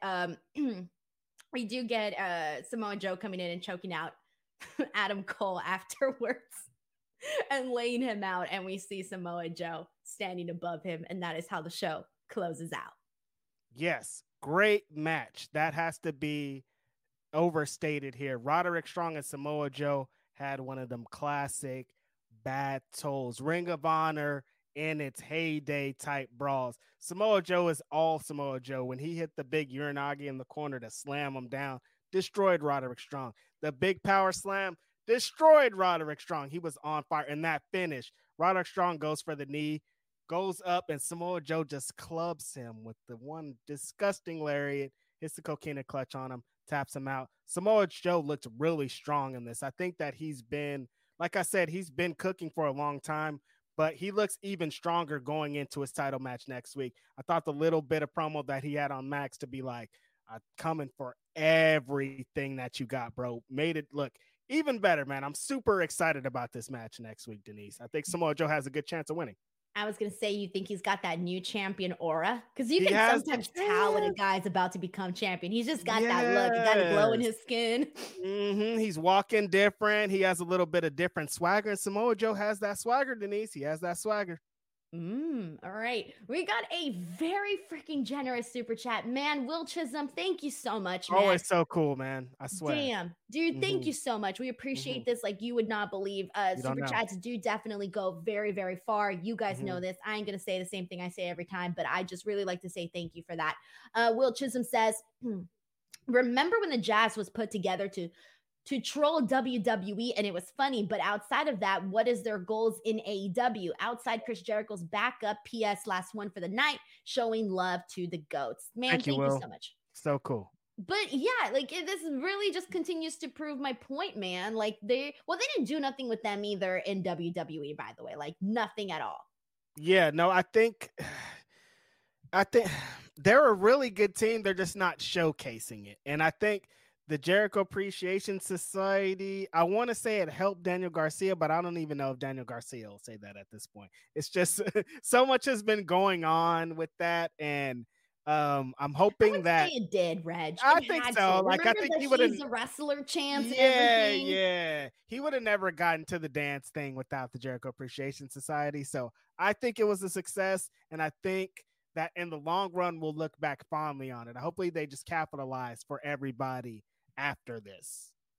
Samoa Joe coming in and choking out Adam Cole afterwards. And laying him out, and we see Samoa Joe standing above him, and that is how the show closes out. Yes, great match. That has to be overstated here. Roderick Strong and Samoa Joe had one of them classic battles, Ring of Honor in its heyday type brawls. Samoa Joe is all Samoa Joe. When he hit the big Uranagi in the corner to slam him down, destroyed Roderick Strong. The big power slam destroyed Roderick Strong. He was on fire. And that finish, Roderick Strong goes for the knee, goes up, and Samoa Joe just clubs him with the one disgusting lariat, hits the coquina clutch on him, taps him out. Samoa Joe looked really strong in this. I think that he's been, like I said, he's been cooking for a long time, but he looks even stronger going into his title match next week. I thought the little bit of promo that he had on Max to be like, coming for everything that you got, bro, made it look even better, man. I'm super excited about this match next week, Denise. I think Samoa Joe has a good chance of winning. I was going to say, you think he's got that new champion aura? Because you can sometimes tell when a guy's about to become champion. He's just got that look. He's got a glow in his skin. Mm-hmm. He's walking different. He has a little bit of different swagger. And Samoa Joe has that swagger, Denise. He has that swagger. All right. We got a very freaking generous super chat. Man, Will Chisholm, thank you so much, man. Always so cool, man. I swear. Damn. Dude, thank you so much. We appreciate this like you would not believe. Super chats do definitely go very, very far. You guys know this. I ain't going to say the same thing I say every time, but I just really like to say thank you for that. Will Chisholm says, remember when the Jazz was put together to troll WWE, and it was funny, but outside of that, what is their goals in AEW? Outside Chris Jericho's backup, PS last one for the night, showing love to the GOATs. Man, thank you so much. So cool. But yeah, like this really just continues to prove my point, man. Like they didn't do nothing with them either in WWE, by the way, like nothing at all. Yeah, no, I think they're a really good team. They're just not showcasing it. And I think the Jericho Appreciation Society, I want to say it helped Daniel Garcia, but I don't even know if Daniel Garcia will say that at this point. It's just so much has been going on with that. And I'm hoping that it did, Reg. I think so. Like, I think he would have the wrestler chance. Yeah. He would have never gotten to the dance thing without the Jericho Appreciation Society. So I think it was a success. And I think that in the long run, we'll look back fondly on it. Hopefully they just capitalize for everybody after this.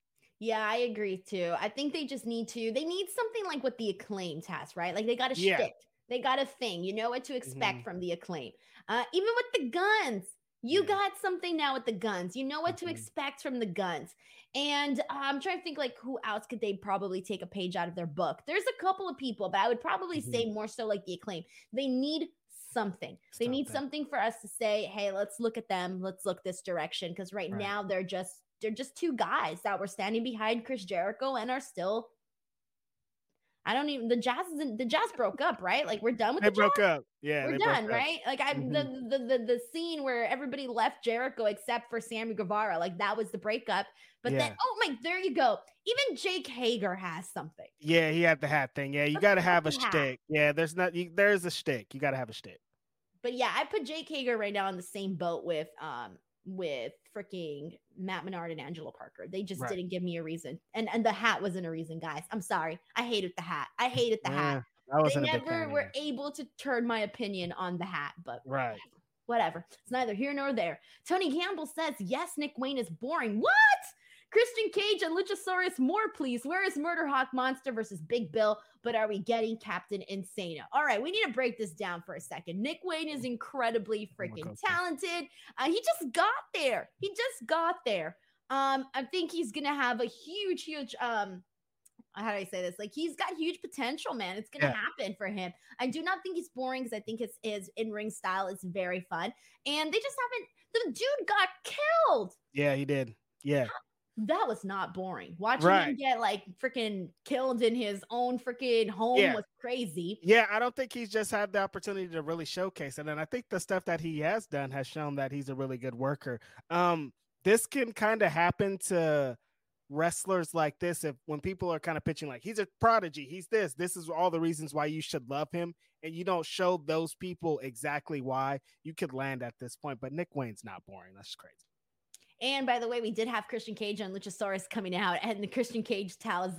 Yeah, I agree too. I think they just need to, they need something like what the Acclaimed has, right? Like they got a shtick, they got a thing. You know what to expect from the Acclaim. Even with the guns, you got something now with the guns. You know what to expect from the guns. And I'm trying to think like who else could they probably take a page out of their book. There's a couple of people, but I would probably say more so like the Acclaim. They need something. They need something for us to say, hey, let's look at them. Let's look this direction. Because right now they're just two guys that were standing behind Chris Jericho and are still. I don't even. The Jazz broke up, right? Like we're done with. They broke up. Yeah, we're done, right? Like the scene where everybody left Jericho except for Sammy Guevara, like that was the breakup. But then, oh my, there you go. Even Jake Hager has something. Yeah, he had the hat thing. Yeah, you got to have a shtick. Yeah, there's a shtick. You got to have a shtick. But yeah, I put Jake Hager right now in the same boat with freaking Matt Menard and Angelo Parker. They just didn't give me a reason. And the hat wasn't a reason, guys. I'm sorry. I hated the hat. hat. They never were able to turn my opinion on the hat, but whatever. It's neither here nor there. Tony Campbell says, yes, Nick Wayne is boring. What? Christian Cage and Luchasaurus, more please. Where is Murder Hawk Monster versus Big Bill? But are we getting Captain Insano? All right, we need to break this down for a second. Nick Wayne is incredibly freaking talented. He just got there. I think he's going to have a huge, how do I say this? Like, he's got huge potential, man. It's going to happen for him. I do not think he's boring because I think his in-ring style is very fun. And they just haven't, the dude got killed. Yeah, he did. Yeah. That was not boring. Watching him get like freaking killed in his own freaking home was crazy. Yeah, I don't think he's just had the opportunity to really showcase it. And I think the stuff that he has done has shown that he's a really good worker. This can kind of happen to wrestlers like this when people are kind of pitching like he's a prodigy, he's this is all the reasons why you should love him, and you don't show those people exactly why, you could land at this point. But Nick Wayne's not boring. That's crazy. And by the way, we did have Christian Cage and Luchasaurus coming out, and Christian Cage tells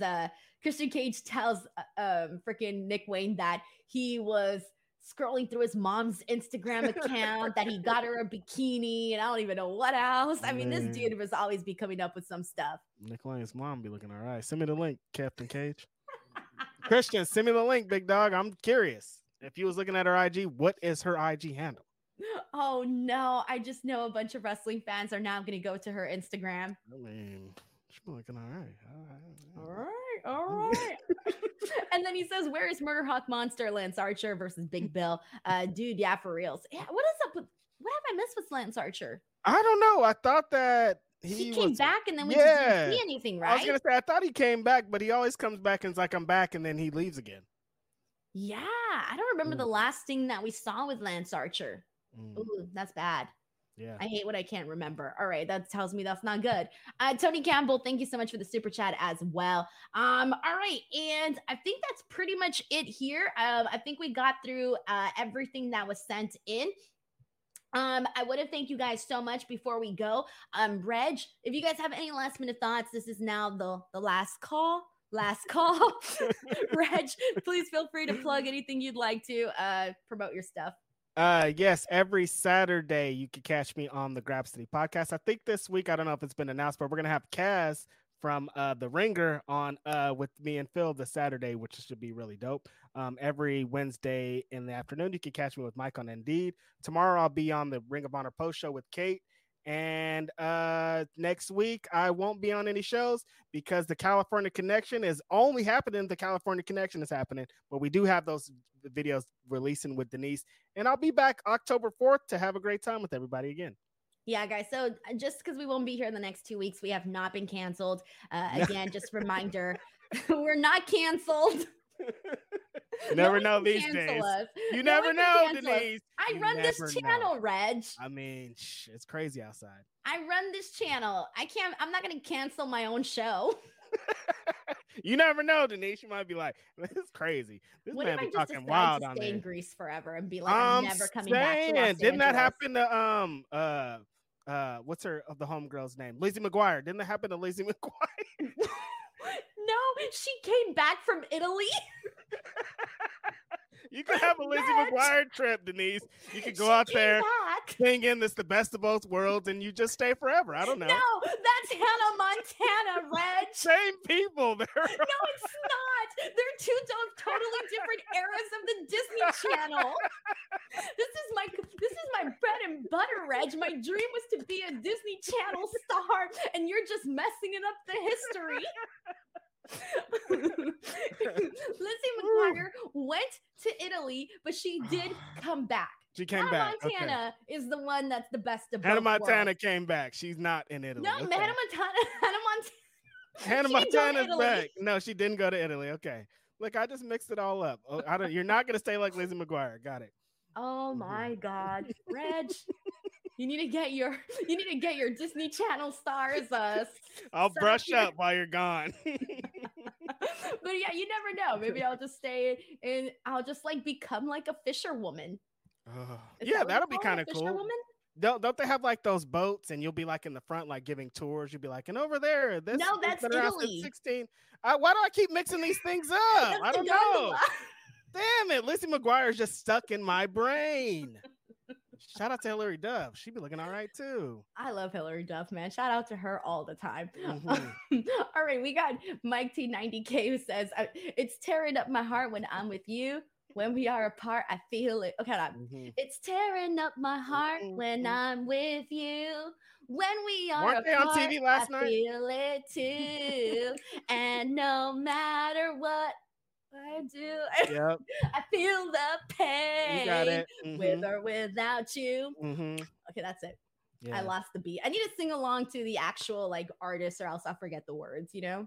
freaking Nick Wayne that he was scrolling through his mom's Instagram account, that he got her a bikini, and I don't even know what else. I mean, this dude was always be coming up with some stuff. Nick Wayne's mom be looking all right. Send me the link, Captain Cage. Christian, send me the link, big dog. I'm curious. If you was looking at her IG, what is her IG handle? Oh no, I just know a bunch of wrestling fans are now going to go to her Instagram. I mean, she's looking all right. And then he says, where is Murder Hawk Monster, Lance Archer versus Big Bill? Dude, yeah, for reals. Yeah, what have I missed with Lance Archer? I don't know. I thought that he came back and then we just didn't see anything, right? I was going to say, I thought he came back, but he always comes back and is like, I'm back, and then he leaves again. Yeah, I don't remember the last thing that we saw with Lance Archer. Ooh, that's bad. Yeah. I hate what I can't remember. All right. That tells me that's not good. Tony Campbell, thank you so much for the super chat as well. All right. And I think that's pretty much it here. I think we got through everything that was sent in. I want to thank you guys so much before we go. Reg, if you guys have any last minute thoughts, this is now the last call. Reg, please feel free to plug anything you'd like to promote your stuff. Yes, every Saturday you can catch me on the Grab City podcast. I think this week, I don't know if it's been announced, but we're gonna have Kaz from The Ringer on with me and Phil this Saturday, which should be really dope. Every Wednesday in the afternoon, you can catch me with Mike on Indeed. Tomorrow I'll be on the Ring of Honor post show with Kate. And next week I won't be on any shows because the California Connection is only happening. The California Connection is happening, but we do have those videos releasing with Denise, and I'll be back October 4th to have a great time with everybody again. Yeah, guys. So just because we won't be here in the next 2 weeks, we have not been canceled. Again, just a reminder, we're not canceled. You never know these days. You never know, Denise. I run this channel, Reg. I mean, it's crazy outside. I run this channel. I'm not going to cancel my own show. You never know, Denise. You might be like, this is crazy. This man be talking wild on stay in Greece forever and be like, I'm never coming back to Los Angeles. Didn't that happen to what's her of the homegirl's name? Lizzie McGuire. Didn't that happen to Lizzie McGuire? No, she came back from Italy. You could have a Lizzie McGuire trip, Denise. You could go out there. singing "It's the best of both worlds" and you just stay forever. I don't know. No, that's Hannah Montana, Reg. Same people. No, it's not. They're two totally different eras of the Disney Channel. This is my bread and butter, Reg. My dream was to be a Disney Channel star, and you're just messing up the history. Lizzie McGuire went to Italy, but she did come back. She came Hannah back. Montana is the one that's the best of Hannah both Montana worlds. came back. She's not in Italy. No, Okay. Hannah Hannah Montana's Montana's back. No, she didn't go to Italy. Okay. Look, I just mixed it all up. Oh, you're not going to stay like Lizzie McGuire. Got it. Oh my God, Reg. You need to get your Disney Channel stars. I'll brush up while you're gone. But yeah, you never know. Maybe I'll just stay and I'll just like become like a fisherwoman. Yeah, that'll be kind of cool. Fisherwoman? Don't they have like those boats and you'll be like in the front, like giving tours? You'll be like, and over there, this. No, that's Italy. 16. Why do I keep mixing these things up? I don't know. Damn it, Lizzie McGuire is just stuck in my brain. Shout out to Hilary Duff. She'd be looking all right too. I love Hilary Duff, man. Shout out to her all the time. Mm-hmm. All right, we got Mike T90K who says, "It's tearing up my heart when I'm with you. When we are apart, I feel it." Okay, Mm-hmm. It's tearing up my heart when I'm with you. When we are Weren't they on apart, TV last night? I feel it too. And no matter what I do, Yep. I feel the pain. You got it. With or without you. Mm-hmm. Okay, that's it. Yeah. I lost the beat. I need to sing along to the actual like artist, or else I'll forget the words. You know.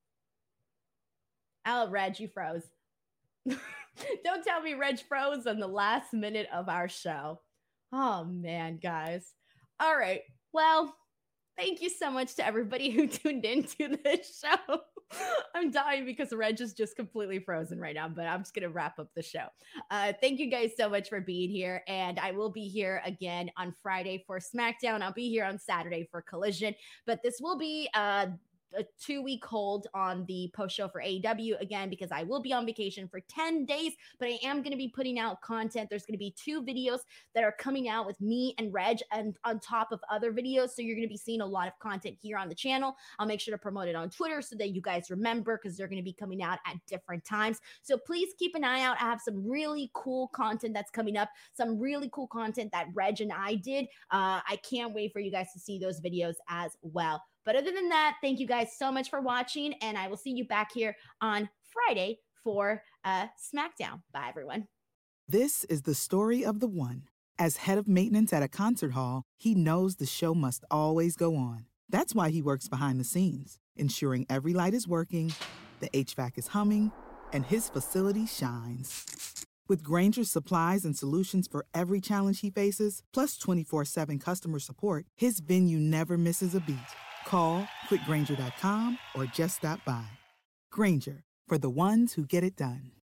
Oh, Reg, you froze. Don't tell me Reg froze on the last minute of our show. Oh man, guys. All right. Well, thank you so much to everybody who tuned into this show. I'm dying because Reg is just completely frozen right now, but I'm just going to wrap up the show. Thank you guys so much for being here. And I will be here again on Friday for SmackDown. I'll be here on Saturday for Collision, but this will be a 2-week hold on the post show for AEW again, because I will be on vacation for 10 days, but I am going to be putting out content. There's going to be 2 videos that are coming out with me and Reg, and on top of other videos. So you're going to be seeing a lot of content here on the channel. I'll make sure to promote it on Twitter so that you guys remember, because they're going to be coming out at different times. So please keep an eye out. I have some really cool content that's coming up, some really cool content that Reg and I did. I can't wait for you guys to see those videos as well. But other than that, thank you guys so much for watching, and I will see you back here on Friday for SmackDown. Bye, everyone. This is the story of the one. As head of maintenance at a concert hall, he knows the show must always go on. That's why he works behind the scenes, ensuring every light is working, the HVAC is humming, and his facility shines. With Grainger's supplies and solutions for every challenge he faces, plus 24/7 customer support, his venue never misses a beat. Call quickgrainger.com or just stop by. Grainger, for the ones who get it done.